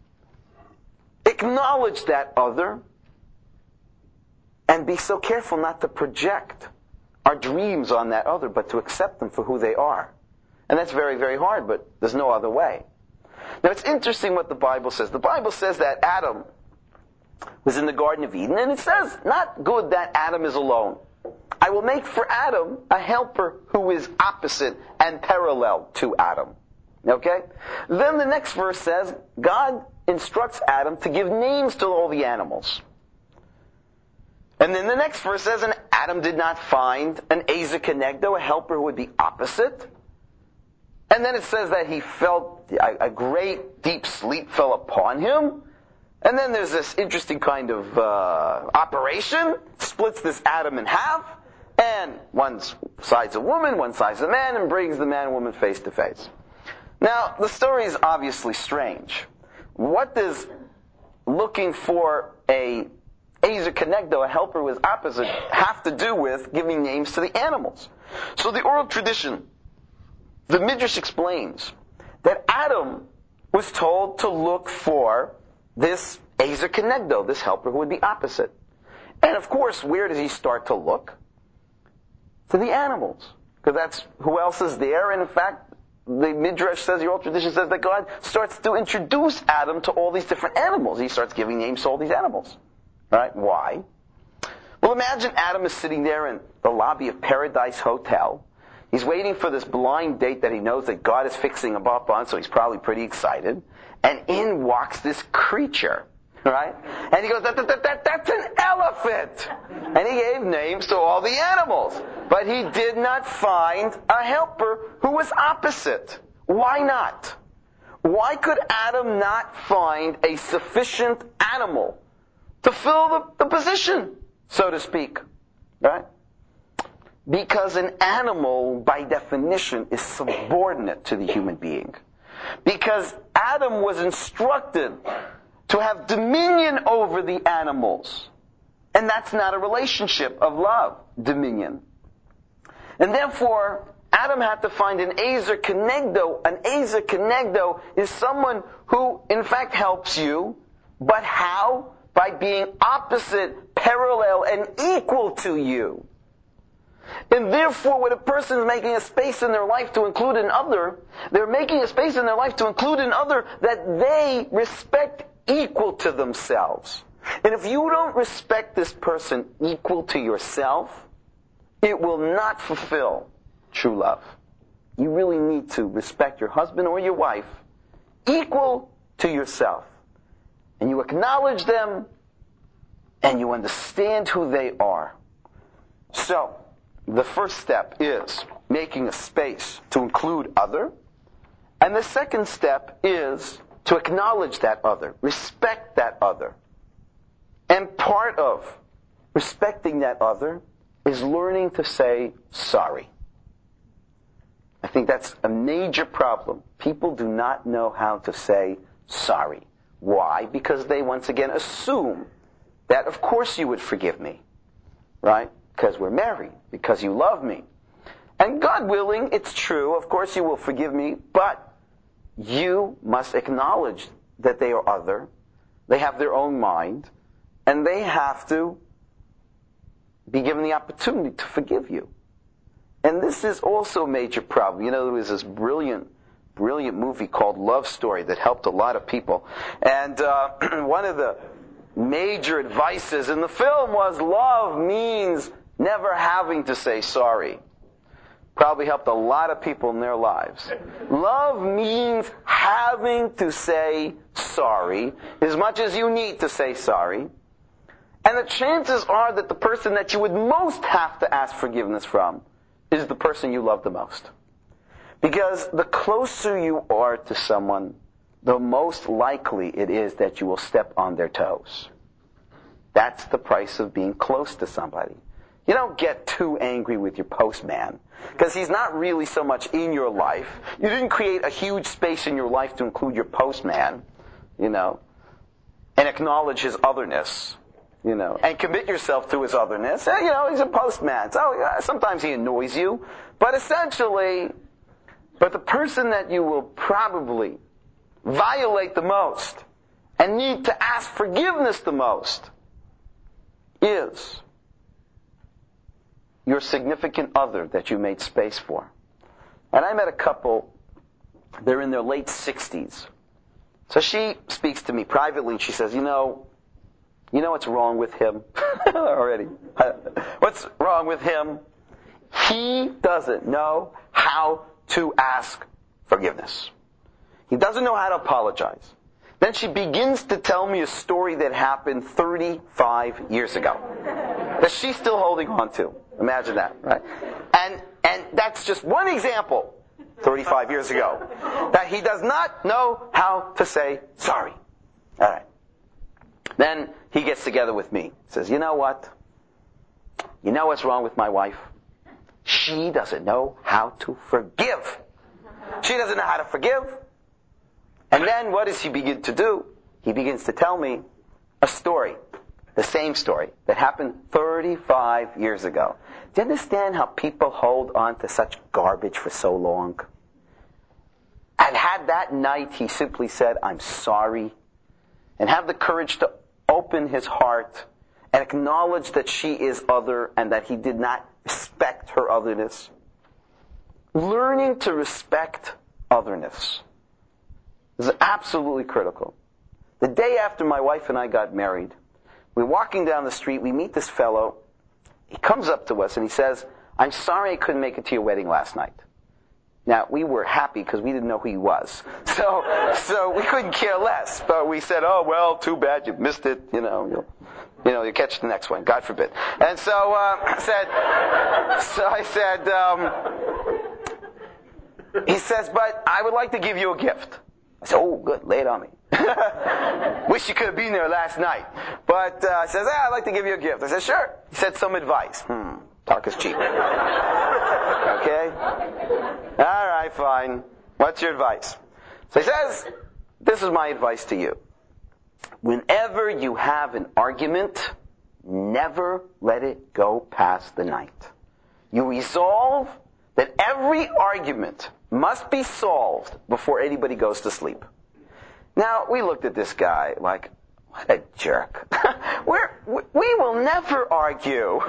acknowledge that other, and be so careful not to project our dreams on that other, but to accept them for who they are. And that's very, very hard, but there's no other way. Now it's interesting what the Bible says. The Bible says that Adam was in the Garden of Eden, and it says, not good that Adam is alone. I will make for Adam a helper who is opposite and parallel to Adam. Okay? Then the next verse says, God instructs Adam to give names to all the animals. And then the next verse says, and Adam did not find an Ezer Kenegdo, a helper who would be opposite. And then it says that he felt a great deep sleep fell upon him. And then there's this interesting kind of operation, splits this Adam in half, and one side's a woman, one side's a man, and brings the man and woman face to face. Now, the story is obviously strange. What does looking for a Ezer Kenegdo, a helper with opposite, have to do with giving names to the animals? So the oral tradition, the Midrash explains that Adam was told to look for this Ezer Kenegdo, this helper who would be opposite. And of course, where does he start to look? To the animals. Because that's who else is there. And in fact, the Midrash says, the oral tradition says that God starts to introduce Adam to all these different animals. He starts giving names to all these animals. Right? Why? Well, Well, imagine Adam is sitting there in the lobby of Paradise Hotel. He's waiting for this blind date that he knows that God is fixing him up on, so he's probably pretty excited. And in walks this creature, right? And he goes, that's an elephant! And he gave names to all the animals. But he did not find a helper who was opposite. Why not? Why could Adam not find a sufficient animal to fill the position, so to speak? Right? Because an animal, by definition, is subordinate to the human being. Because Adam was instructed to have dominion over the animals. And that's not a relationship of love, dominion. And therefore, Adam had to find an ezer kenegdo. An ezer kenegdo is someone who, in fact, helps you. But how? By being opposite, parallel, and equal to you. And therefore, when a person is making a space in their life to include an other, they're making a space in their life to include an other that they respect equal to themselves. And if you don't respect this person equal to yourself, it will not fulfill true love. You really need to respect your husband or your wife equal to yourself. And you acknowledge them, and you understand who they are. So, the first step is making a space to include other. And the second step is to acknowledge that other, respect that other. And part of respecting that other is learning to say sorry. I think that's a major problem. People do not know how to say sorry. Why? Because they once again assume that of course you would forgive me. Right? Because we're married. Because you love me. And God willing, it's true, of course you will forgive me, but you must acknowledge that they are other. They have their own mind. And they have to be given the opportunity to forgive you. And this is also a major problem. You know, there was this brilliant movie called Love Story that helped a lot of people. And one of the major advices in the film was love means never having to say sorry. Probably helped a lot of people in their lives. Love means having to say sorry as much as you need to say sorry. And the chances are that the person that you would most have to ask forgiveness from is the person you love the most. Because the closer you are to someone, the most likely it is that you will step on their toes. That's the price of being close to somebody. You don't get too angry with your postman, because he's not really so much in your life. You didn't create a huge space in your life to include your postman, and acknowledge his otherness, and commit yourself to his otherness. He's a postman, so sometimes he annoys you, but essentially, the person that you will probably violate the most and need to ask forgiveness the most is your significant other that you made space for. And I met a couple, they're in their late 60s. So she speaks to me privately and she says, you know what's wrong with him? Already. What's wrong with him? He doesn't know how to ask forgiveness. He doesn't know how to apologize. Then she begins to tell me a story that happened 35 years ago that she's still holding on to. Imagine that, right? And that's just one example, 35 years ago, that he does not know how to say sorry. All right. Then he gets together with me. Says, you know what? You know what's wrong with my wife? She doesn't know how to forgive. She doesn't know how to forgive. And then what does he begin to do? He begins to tell me a story, the same story that happened 35 years ago. Do you understand how people hold on to such garbage for so long? And had that night he simply said, I'm sorry, and have the courage to open his heart and acknowledge that she is other and that he did not respect her otherness. Learning to respect otherness is absolutely critical. The day after my wife and I got married, we're walking down the street, we meet this fellow, he comes up to us and he says, "I'm sorry I couldn't make it to your wedding last night." Now, we were happy because we didn't know who he was. So we couldn't care less. But we said, "Oh, well, too bad you missed it. You'll catch the next one. God forbid." And so I said, he says, "But I would like to give you a gift." I said, "Oh, good. Lay it on me." Wish you could have been there last night. But he says, "I'd like to give you a gift." I said, "Sure." He said, "Some advice." Talk is cheap. Okay? All right, fine. What's your advice? So he says, "This is my advice to you. Whenever you have an argument, never let it go past the night. You resolve that every argument must be solved before anybody goes to sleep." Now, we looked at this guy like, what a jerk. We will never argue.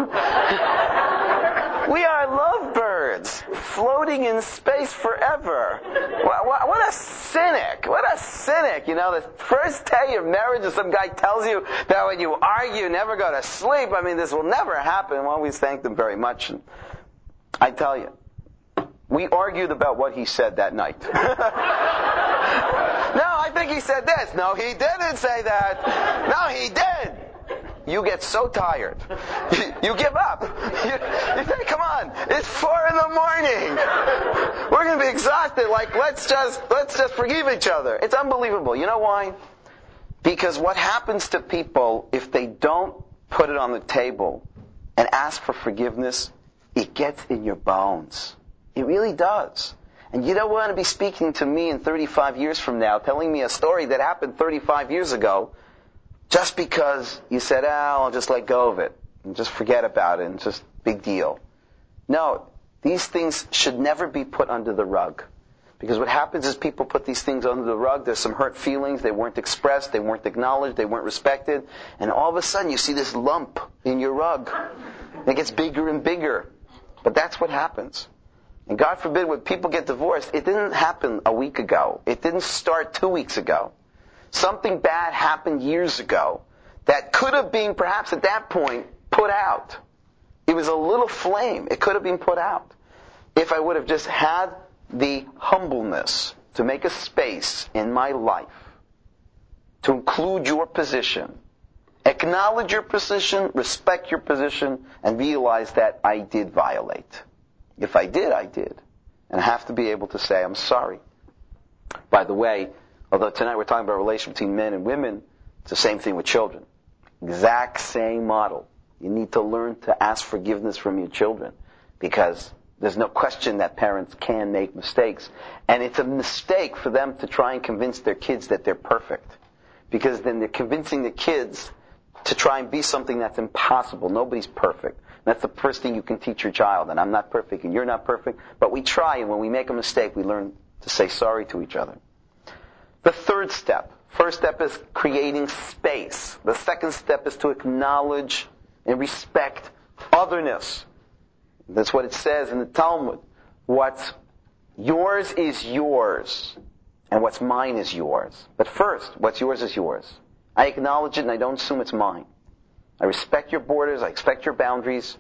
We are lovebirds, floating in space forever. What a cynic. What a cynic. The first day of marriage and some guy tells you that when you argue, you never go to sleep. I mean, this will never happen. Well, we thank them very much. And I tell you, we argued about what he said that night. No, I think he said this. No, he didn't say that. No, he did. You get so tired. You give up. You say, "Come on, it's 4 a.m. We're going to be exhausted. Let's just forgive each other." It's unbelievable. You know why? Because what happens to people if they don't put it on the table and ask for forgiveness, it gets in your bones. It really does. And you don't want to be speaking to me in 35 years from now, telling me a story that happened 35 years ago, just because you said, I'll just let go of it, and just forget about it, and just big deal. No, these things should never be put under the rug. Because what happens is people put these things under the rug, there's some hurt feelings, they weren't expressed, they weren't acknowledged, they weren't respected, and all of a sudden you see this lump in your rug. And it gets bigger and bigger. But that's what happens. And God forbid, when people get divorced, it didn't happen a week ago. It didn't start 2 weeks ago. Something bad happened years ago that could have been, perhaps at that point, put out. It was a little flame. It could have been put out. If I would have just had the humbleness to make a space in my life to include your position, acknowledge your position, respect your position, and realize that I did violate. If I did, I did. And I have to be able to say, I'm sorry. By the way, although tonight we're talking about a relation between men and women, it's the same thing with children. Exact same model. You need to learn to ask forgiveness from your children, because there's no question that parents can make mistakes. And it's a mistake for them to try and convince their kids that they're perfect. Because then they're convincing the kids to try and be something that's impossible. Nobody's perfect. That's the first thing you can teach your child. And I'm not perfect and you're not perfect. But we try, and when we make a mistake, we learn to say sorry to each other. The third step. First step is creating space. The second step is to acknowledge and respect otherness. That's what it says in the Talmud. What's yours is yours, and what's mine is yours. But first, what's yours is yours. I acknowledge it and I don't assume it's mine. I respect your borders, I respect your boundaries.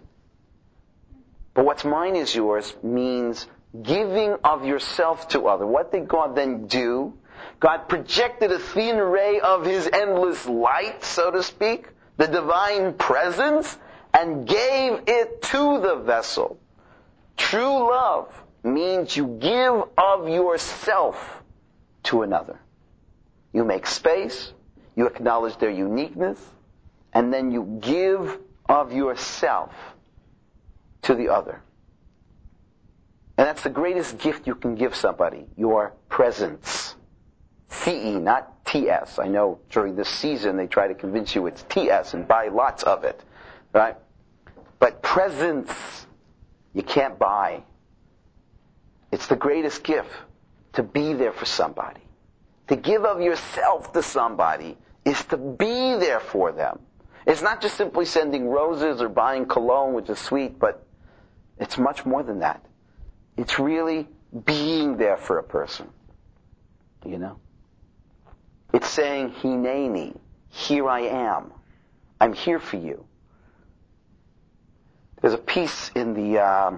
But what's mine is yours means giving of yourself to other. What did God then do? God projected a thin ray of His endless light, so to speak, the divine presence, and gave it to the vessel. True love means you give of yourself to another. You make space, you acknowledge their uniqueness, and then you give of yourself to the other. And that's the greatest gift you can give somebody, your presence. C-E, not T-S. I know during this season they try to convince you it's T-S and buy lots of it. Right? But presence, you can't buy. It's the greatest gift, to be there for somebody. To give of yourself to somebody is to be there for them. It's not just simply sending roses or buying cologne, which is sweet, but it's much more than that. It's really being there for a person. You know? It's saying, Hineni, here I am. I'm here for you. There's a piece in the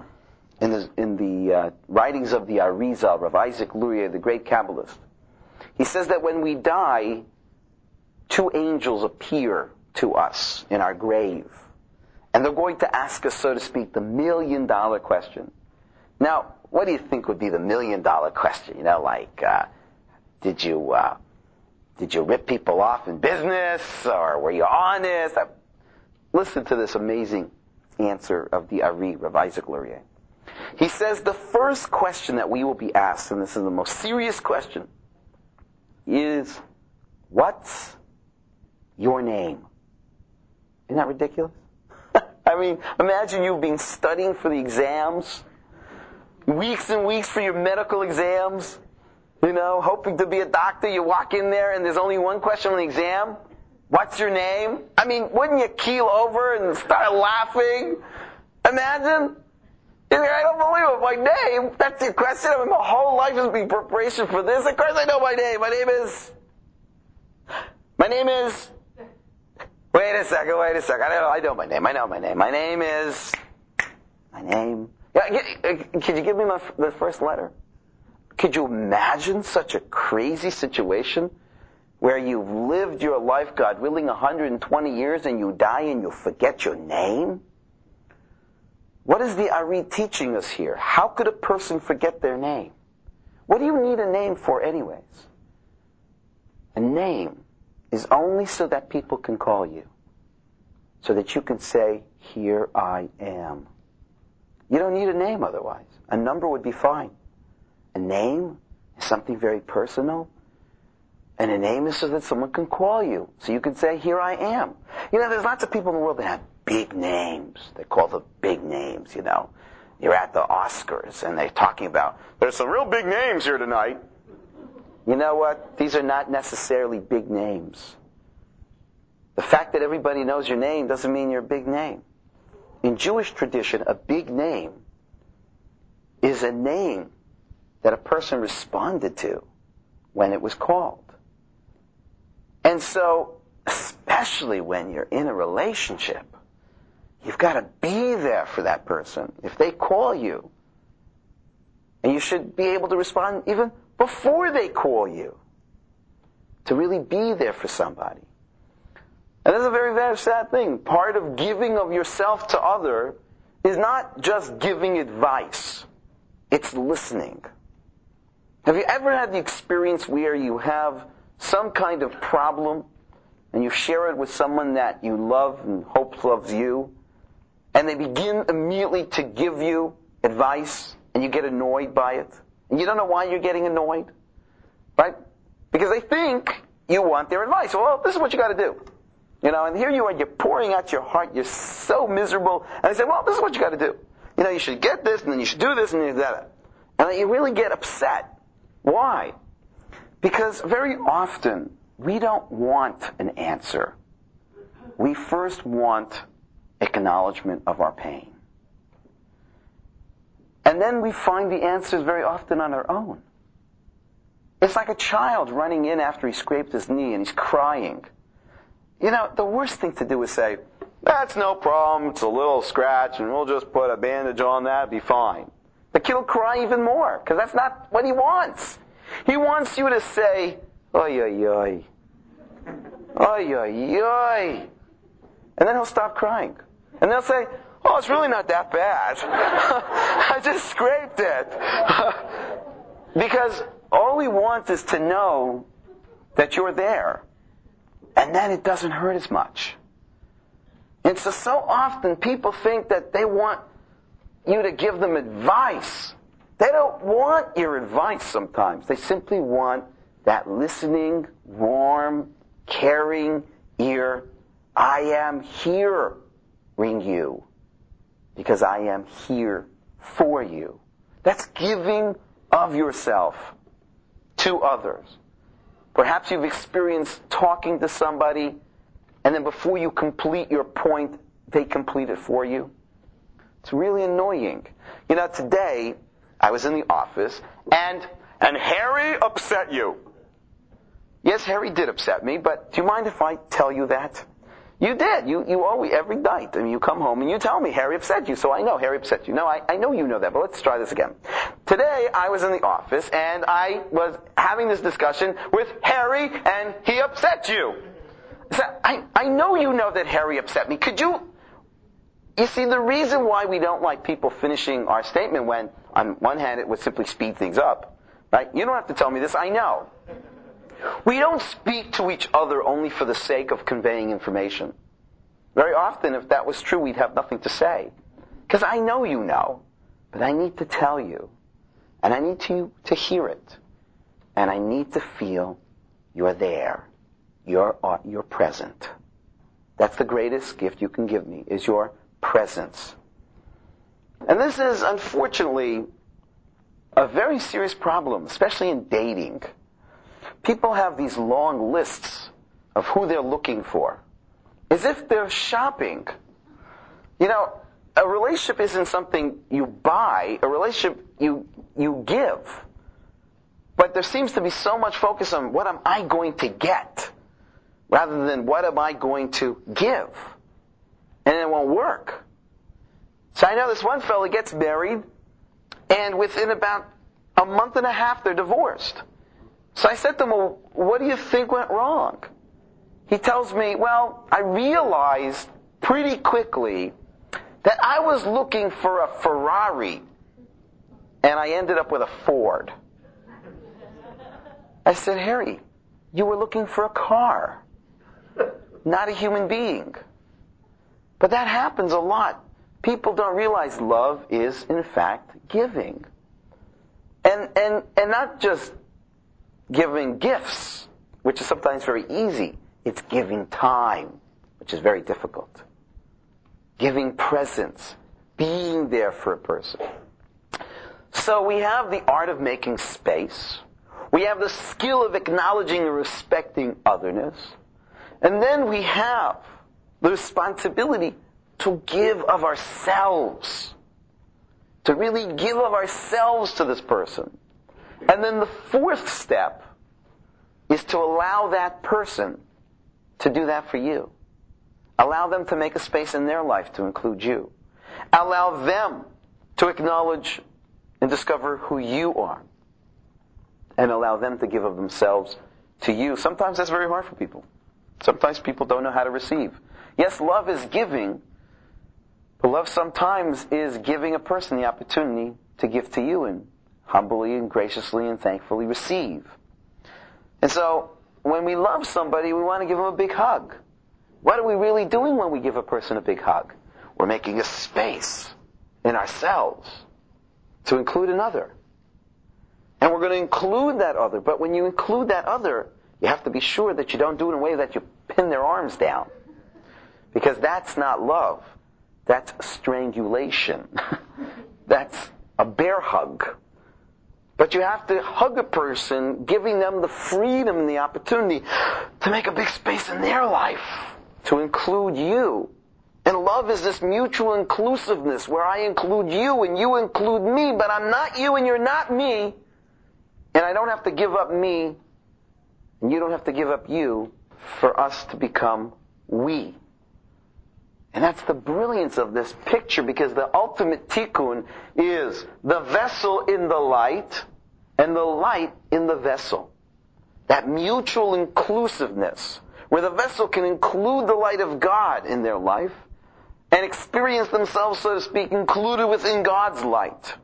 writings of the Arizal, Rav Isaac Luria, the great Kabbalist. He says that when we die, two angels appear to us in our grave. And they're going to ask us, so to speak, the $1 million question. Now, what do you think would be the $1 million question? Did you rip people off in business? Or were you honest? Listen to this amazing answer of the Ari, Rav Isaac Luria. He says the first question that we will be asked, and this is the most serious question, is, what's your name? Isn't that ridiculous? I mean, imagine you've been studying for the exams, weeks and weeks for your medical exams, hoping to be a doctor. You walk in there and there's only one question on the exam. What's your name? I mean, wouldn't you keel over and start laughing? Imagine. I don't believe it. My name? That's your question? I mean, my whole life has been preparation for this. Of course I know my name. My name is... Wait a second. I know my name. My name is... Yeah, could you give me the first letter? Could you imagine such a crazy situation where you've lived your life, God willing, 120 years, and you die and you forget your name? What is the Ari teaching us here? How could a person forget their name? What do you need a name for anyways? A name is only so that people can call you. So that you can say, here I am. You don't need a name otherwise. A number would be fine. A name is something very personal. And a name is so that someone can call you. So you can say, here I am. There's lots of people in the world that have big names. They call them big names, You're at the Oscars and they're talking about, there's some real big names here tonight. You know what? These are not necessarily big names. The fact that everybody knows your name doesn't mean you're a big name. In Jewish tradition, a big name is a name that a person responded to when it was called. And so, especially when you're in a relationship, you've got to be there for that person. If they call you, and you should be able to respond even before they call you, to really be there for somebody. And this is a very, very sad thing. Part of giving of yourself to other is not just giving advice. It's listening. Have you ever had the experience where you have some kind of problem and you share it with someone that you love and hope loves you, and they begin immediately to give you advice and you get annoyed by it? And you don't know why you're getting annoyed, right? Because they think you want their advice. Well, this is what you got to do. And here you are, you're pouring out your heart, you're so miserable, and they say, well, this is what you got to do. You should get this, and then you should do this, and you do that. And then you really get upset. Why? Because very often, we don't want an answer. We first want acknowledgement of our pain. And then we find the answers very often on our own. It's like a child running in after he scraped his knee and he's crying. The worst thing to do is say, that's no problem, it's a little scratch, and we'll just put a bandage on that, be fine. The kid will cry even more, because that's not what he wants. He wants you to say, oy, oy, oy. Oy, oy, oy. And then he'll stop crying. And they'll say, oh, it's really not that bad. I just scraped it. Because all we want is to know that you're there. And then it doesn't hurt as much. And so often people think that they want you to give them advice. They don't want your advice sometimes. They simply want that listening, warm, caring ear. I am here, ring you, because I am here for you. That's giving of yourself to others. Perhaps you've experienced talking to somebody, and then before you complete your point, they complete it for you. It's really annoying. Today, I was in the office, and Harry upset you. Yes, Harry did upset me, but do you mind if I tell you that? You did. You always, every night. I mean, you come home and you tell me, Harry upset you, so I know Harry upset you. No, I know you know that, but let's try this again. Today, I was in the office and I was having this discussion with Harry and he upset you. So I know you know that Harry upset me. Could you see, the reason why we don't like people finishing our statement when, on one hand, it would simply speed things up, right? You don't have to tell me this, I know. We don't speak to each other only for the sake of conveying information. Very often, if that was true, we'd have nothing to say. Because I know you know, but I need to tell you. And I need you to hear it. And I need to feel you're there. You're present. That's the greatest gift you can give me, is your presence. And this is, unfortunately, a very serious problem, especially in dating. People have these long lists of who they're looking for, as if they're shopping. You know, a relationship isn't something you buy. A relationship you give. But there seems to be so much focus on what am I going to get, rather than what am I going to give. And it won't work. So I know this one fellow gets married, and within about a month and a half, they're divorced. So I said to him, well, what do you think went wrong? He tells me, well, I realized pretty quickly that I was looking for a Ferrari, and I ended up with a Ford. I said, Harry, you were looking for a car, not a human being. But that happens a lot. People don't realize love is, in fact, giving. And not just giving gifts, which is sometimes very easy. It's giving time, which is very difficult. Giving presence, being there for a person. So we have the art of making space. We have the skill of acknowledging and respecting otherness. And then we have the responsibility to give of ourselves. To really give of ourselves to this person. And then the fourth step is to allow that person to do that for you. Allow them to make a space in their life to include you. Allow them to acknowledge and discover who you are. And allow them to give of themselves to you. Sometimes that's very hard for people. Sometimes people don't know how to receive. Yes, love is giving, but love sometimes is giving a person the opportunity to give to you and humbly and graciously and thankfully receive. And so, when we love somebody, we want to give them a big hug. What are we really doing when we give a person a big hug? We're making a space in ourselves to include another. And we're going to include that other. But when you include that other, you have to be sure that you don't do it in a way that you pin their arms down. Because that's not love. That's strangulation. That's a bear hug. But you have to hug a person, giving them the freedom and the opportunity to make a big space in their life, to include you. And love is this mutual inclusiveness where I include you and you include me, but I'm not you and you're not me. And I don't have to give up me, and you don't have to give up you for us to become we. And that's the brilliance of this picture, because the ultimate tikkun is the vessel in the light and the light in the vessel. That mutual inclusiveness, where the vessel can include the light of God in their life and experience themselves, so to speak, included within God's light.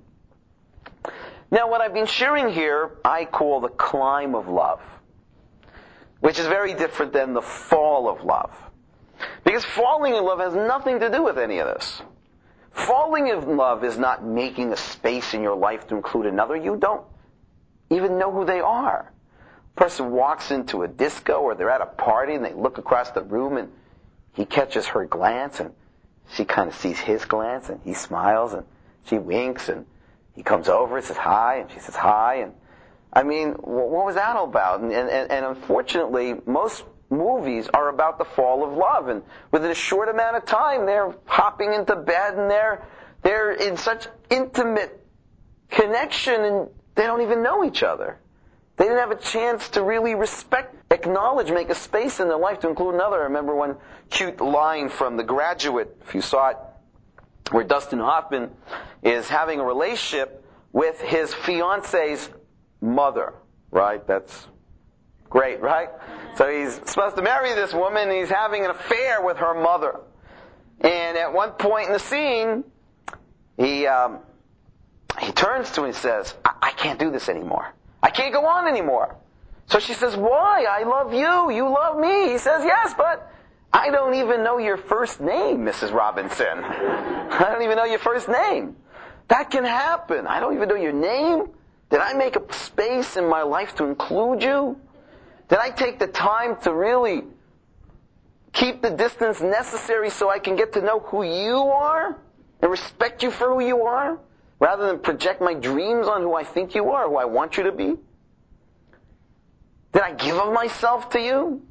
Now, what I've been sharing here, I call the climb of love, which is very different than the fall of love. Because falling in love has nothing to do with any of this. Falling in love is not making a space in your life to include another. You don't even know who they are. A person walks into a disco or they're at a party and they look across the room and he catches her glance and she kind of sees his glance and he smiles and she winks and he comes over and says hi and she says hi. And I mean, what was that all about? And unfortunately, most movies are about the fall of love, and within a short amount of time they're hopping into bed and they're in such intimate connection and they don't even know each other. They didn't have a chance to really respect, acknowledge, make a space in their life to include another. I remember one cute line from The Graduate, if you saw it, where Dustin Hoffman is having a relationship with his fiance's mother. Right? That's great, right? So he's supposed to marry this woman, and he's having an affair with her mother. And at one point in the scene, he turns to her and says, I can't do this anymore. I can't go on anymore. So she says, why? I love you. You love me. He says, yes, but I don't even know your first name, Mrs. Robinson. I don't even know your first name. That can happen. I don't even know your name. Did I make a space in my life to include you? Did I take the time to really keep the distance necessary so I can get to know who you are and respect you for who you are, rather than project my dreams on who I think you are, who I want you to be? Did I give of myself to you?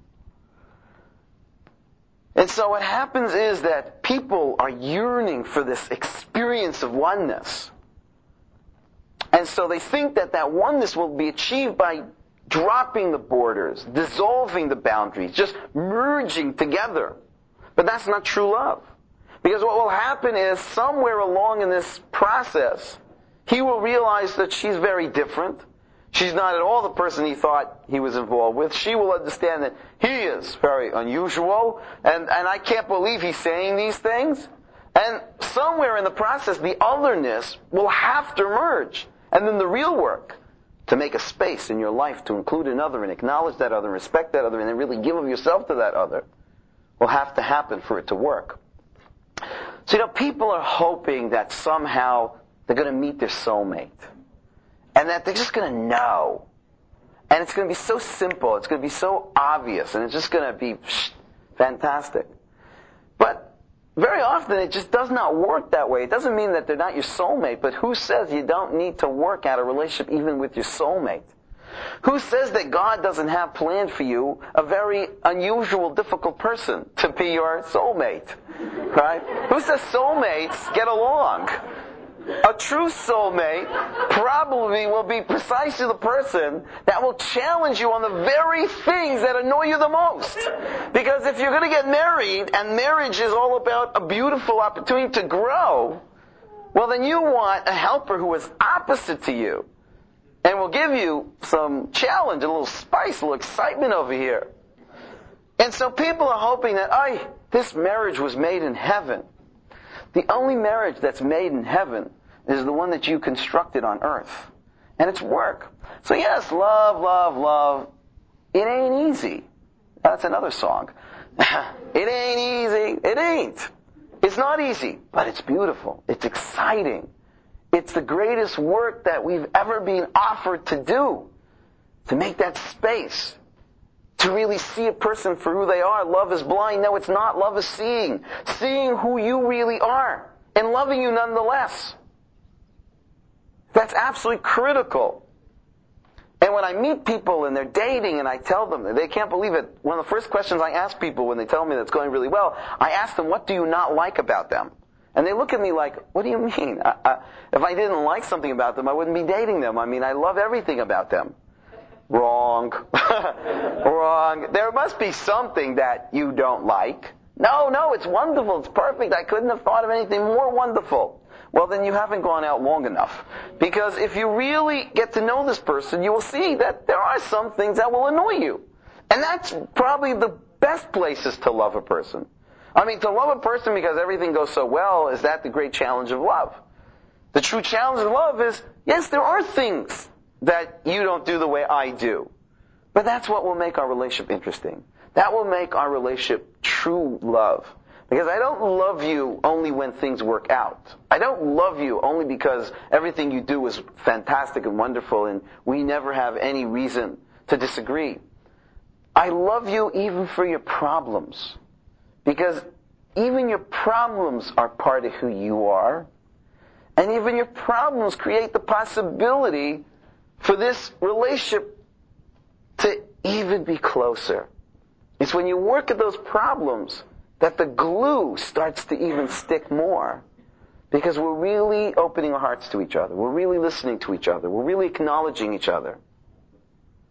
And so what happens is that people are yearning for this experience of oneness. And so they think that that oneness will be achieved by dropping the borders, dissolving the boundaries, just merging together. But that's not true love. Because what will happen is, somewhere along in this process, he will realize that she's very different. She's not at all the person he thought he was involved with. She will understand that he is very unusual, and I can't believe he's saying these things. And somewhere in the process, the otherness will have to merge. And then the real work, to make a space in your life to include another and acknowledge that other, respect that other, and then really give of yourself to that other, will have to happen for it to work. So, people are hoping that somehow they're going to meet their soulmate. And that they're just going to know. And it's going to be so simple, it's going to be so obvious, and it's just going to be fantastic. But very often it just does not work that way. It doesn't mean that they're not your soulmate, but who says you don't need to work out a relationship even with your soulmate? Who says that God doesn't have planned for you a very unusual, difficult person to be your soulmate? Right? Who says soulmates get along? A true soulmate probably will be precisely the person that will challenge you on the very things that annoy you the most. Because if you're going to get married, and marriage is all about a beautiful opportunity to grow, well, then you want a helper who is opposite to you and will give you some challenge, a little spice, a little excitement over here. And so people are hoping that, this marriage was made in heaven. The only marriage that's made in heaven is the one that you constructed on earth. And it's work. So yes, love, love, love. It ain't easy. That's another song. It ain't easy. It ain't. It's not easy, but it's beautiful. It's exciting. It's the greatest work that we've ever been offered to do. To make that space. To really see a person for who they are. Love is blind. No, it's not. Love is seeing. Seeing who you really are. And loving you nonetheless. That's absolutely critical. And when I meet people and they're dating and I tell them, they can't believe it. One of the first questions I ask people when they tell me that it's going really well, I ask them, what do you not like about them? And they look at me like, what do you mean? If I didn't like something about them, I wouldn't be dating them. I mean, I love everything about them. Wrong. Wrong. There must be something that you don't like. No, it's wonderful. It's perfect. I couldn't have thought of anything more wonderful. Well, then you haven't gone out long enough. Because if you really get to know this person, you will see that there are some things that will annoy you. And that's probably the best places to love a person. I mean, to love a person because everything goes so well, is that the great challenge of love? The true challenge of love is, yes, there are things that you don't do the way I do. But that's what will make our relationship interesting. That will make our relationship true love. Because I don't love you only when things work out. I don't love you only because everything you do is fantastic and wonderful and we never have any reason to disagree. I love you even for your problems. Because even your problems are part of who you are. And even your problems create the possibility for this relationship to even be closer. It's when you work at those problems that the glue starts to even stick more. Because we're really opening our hearts to each other. We're really listening to each other. We're really acknowledging each other.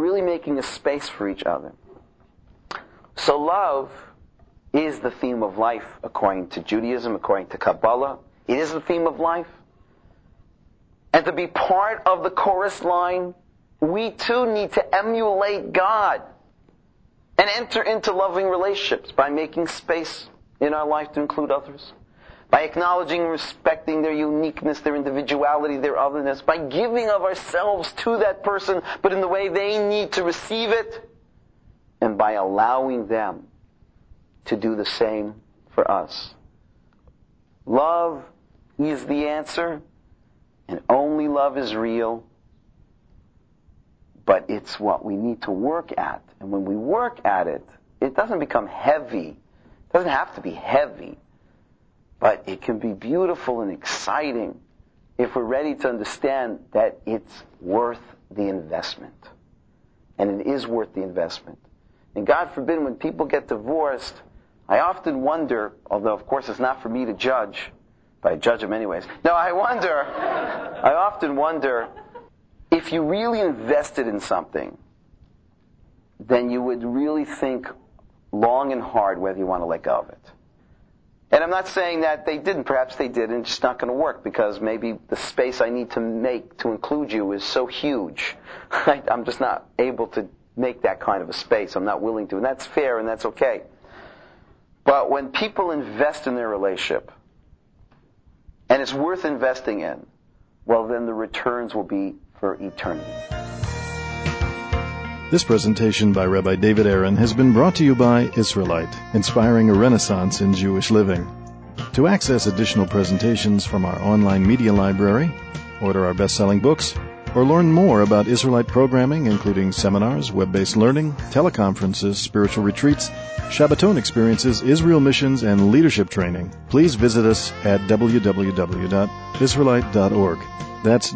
really making a space for each other. So love is the theme of life according to Judaism, according to Kabbalah. It is the theme of life. And to be part of the chorus line, we too need to emulate God and enter into loving relationships by making space in our life to include others, by acknowledging and respecting their uniqueness, their individuality, their otherness, by giving of ourselves to that person, but in the way they need to receive it, and by allowing them to do the same for us. Love is the answer, and only love is real, but it's what we need to work at. And when we work at it, it doesn't become heavy. It doesn't have to be heavy, but it can be beautiful and exciting if we're ready to understand that it's worth the investment. And it is worth the investment. And God forbid, when people get divorced, I often wonder, although of course it's not for me to judge, but I judge them anyways. No, I often wonder, if you really invested in something, then you would really think long and hard whether you want to let go of it. And I'm not saying that they didn't. Perhaps they did, and it's just not going to work because maybe the space I need to make to include you is so huge. I'm just not able to make that kind of a space. I'm not willing to, and that's fair and that's okay. But when people invest in their relationship, and it's worth investing in, well, then the returns will be for eternity. This presentation by Rabbi David Aaron has been brought to you by Israelite, inspiring a renaissance in Jewish living. To access additional presentations from our online media library, order our best-selling books, or learn more about Israelite programming, including seminars, web-based learning, teleconferences, spiritual retreats, Shabbaton experiences, Israel missions, and leadership training, please visit us at www.israelite.org. That's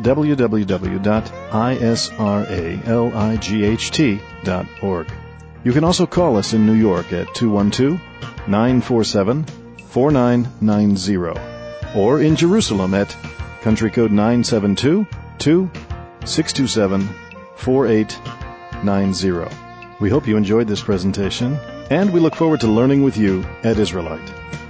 www.israelight.org. You can also call us in New York at 212-947-4990 or in Jerusalem at country code 972-627-4890. We hope you enjoyed this presentation, and we look forward to learning with you at Israelite.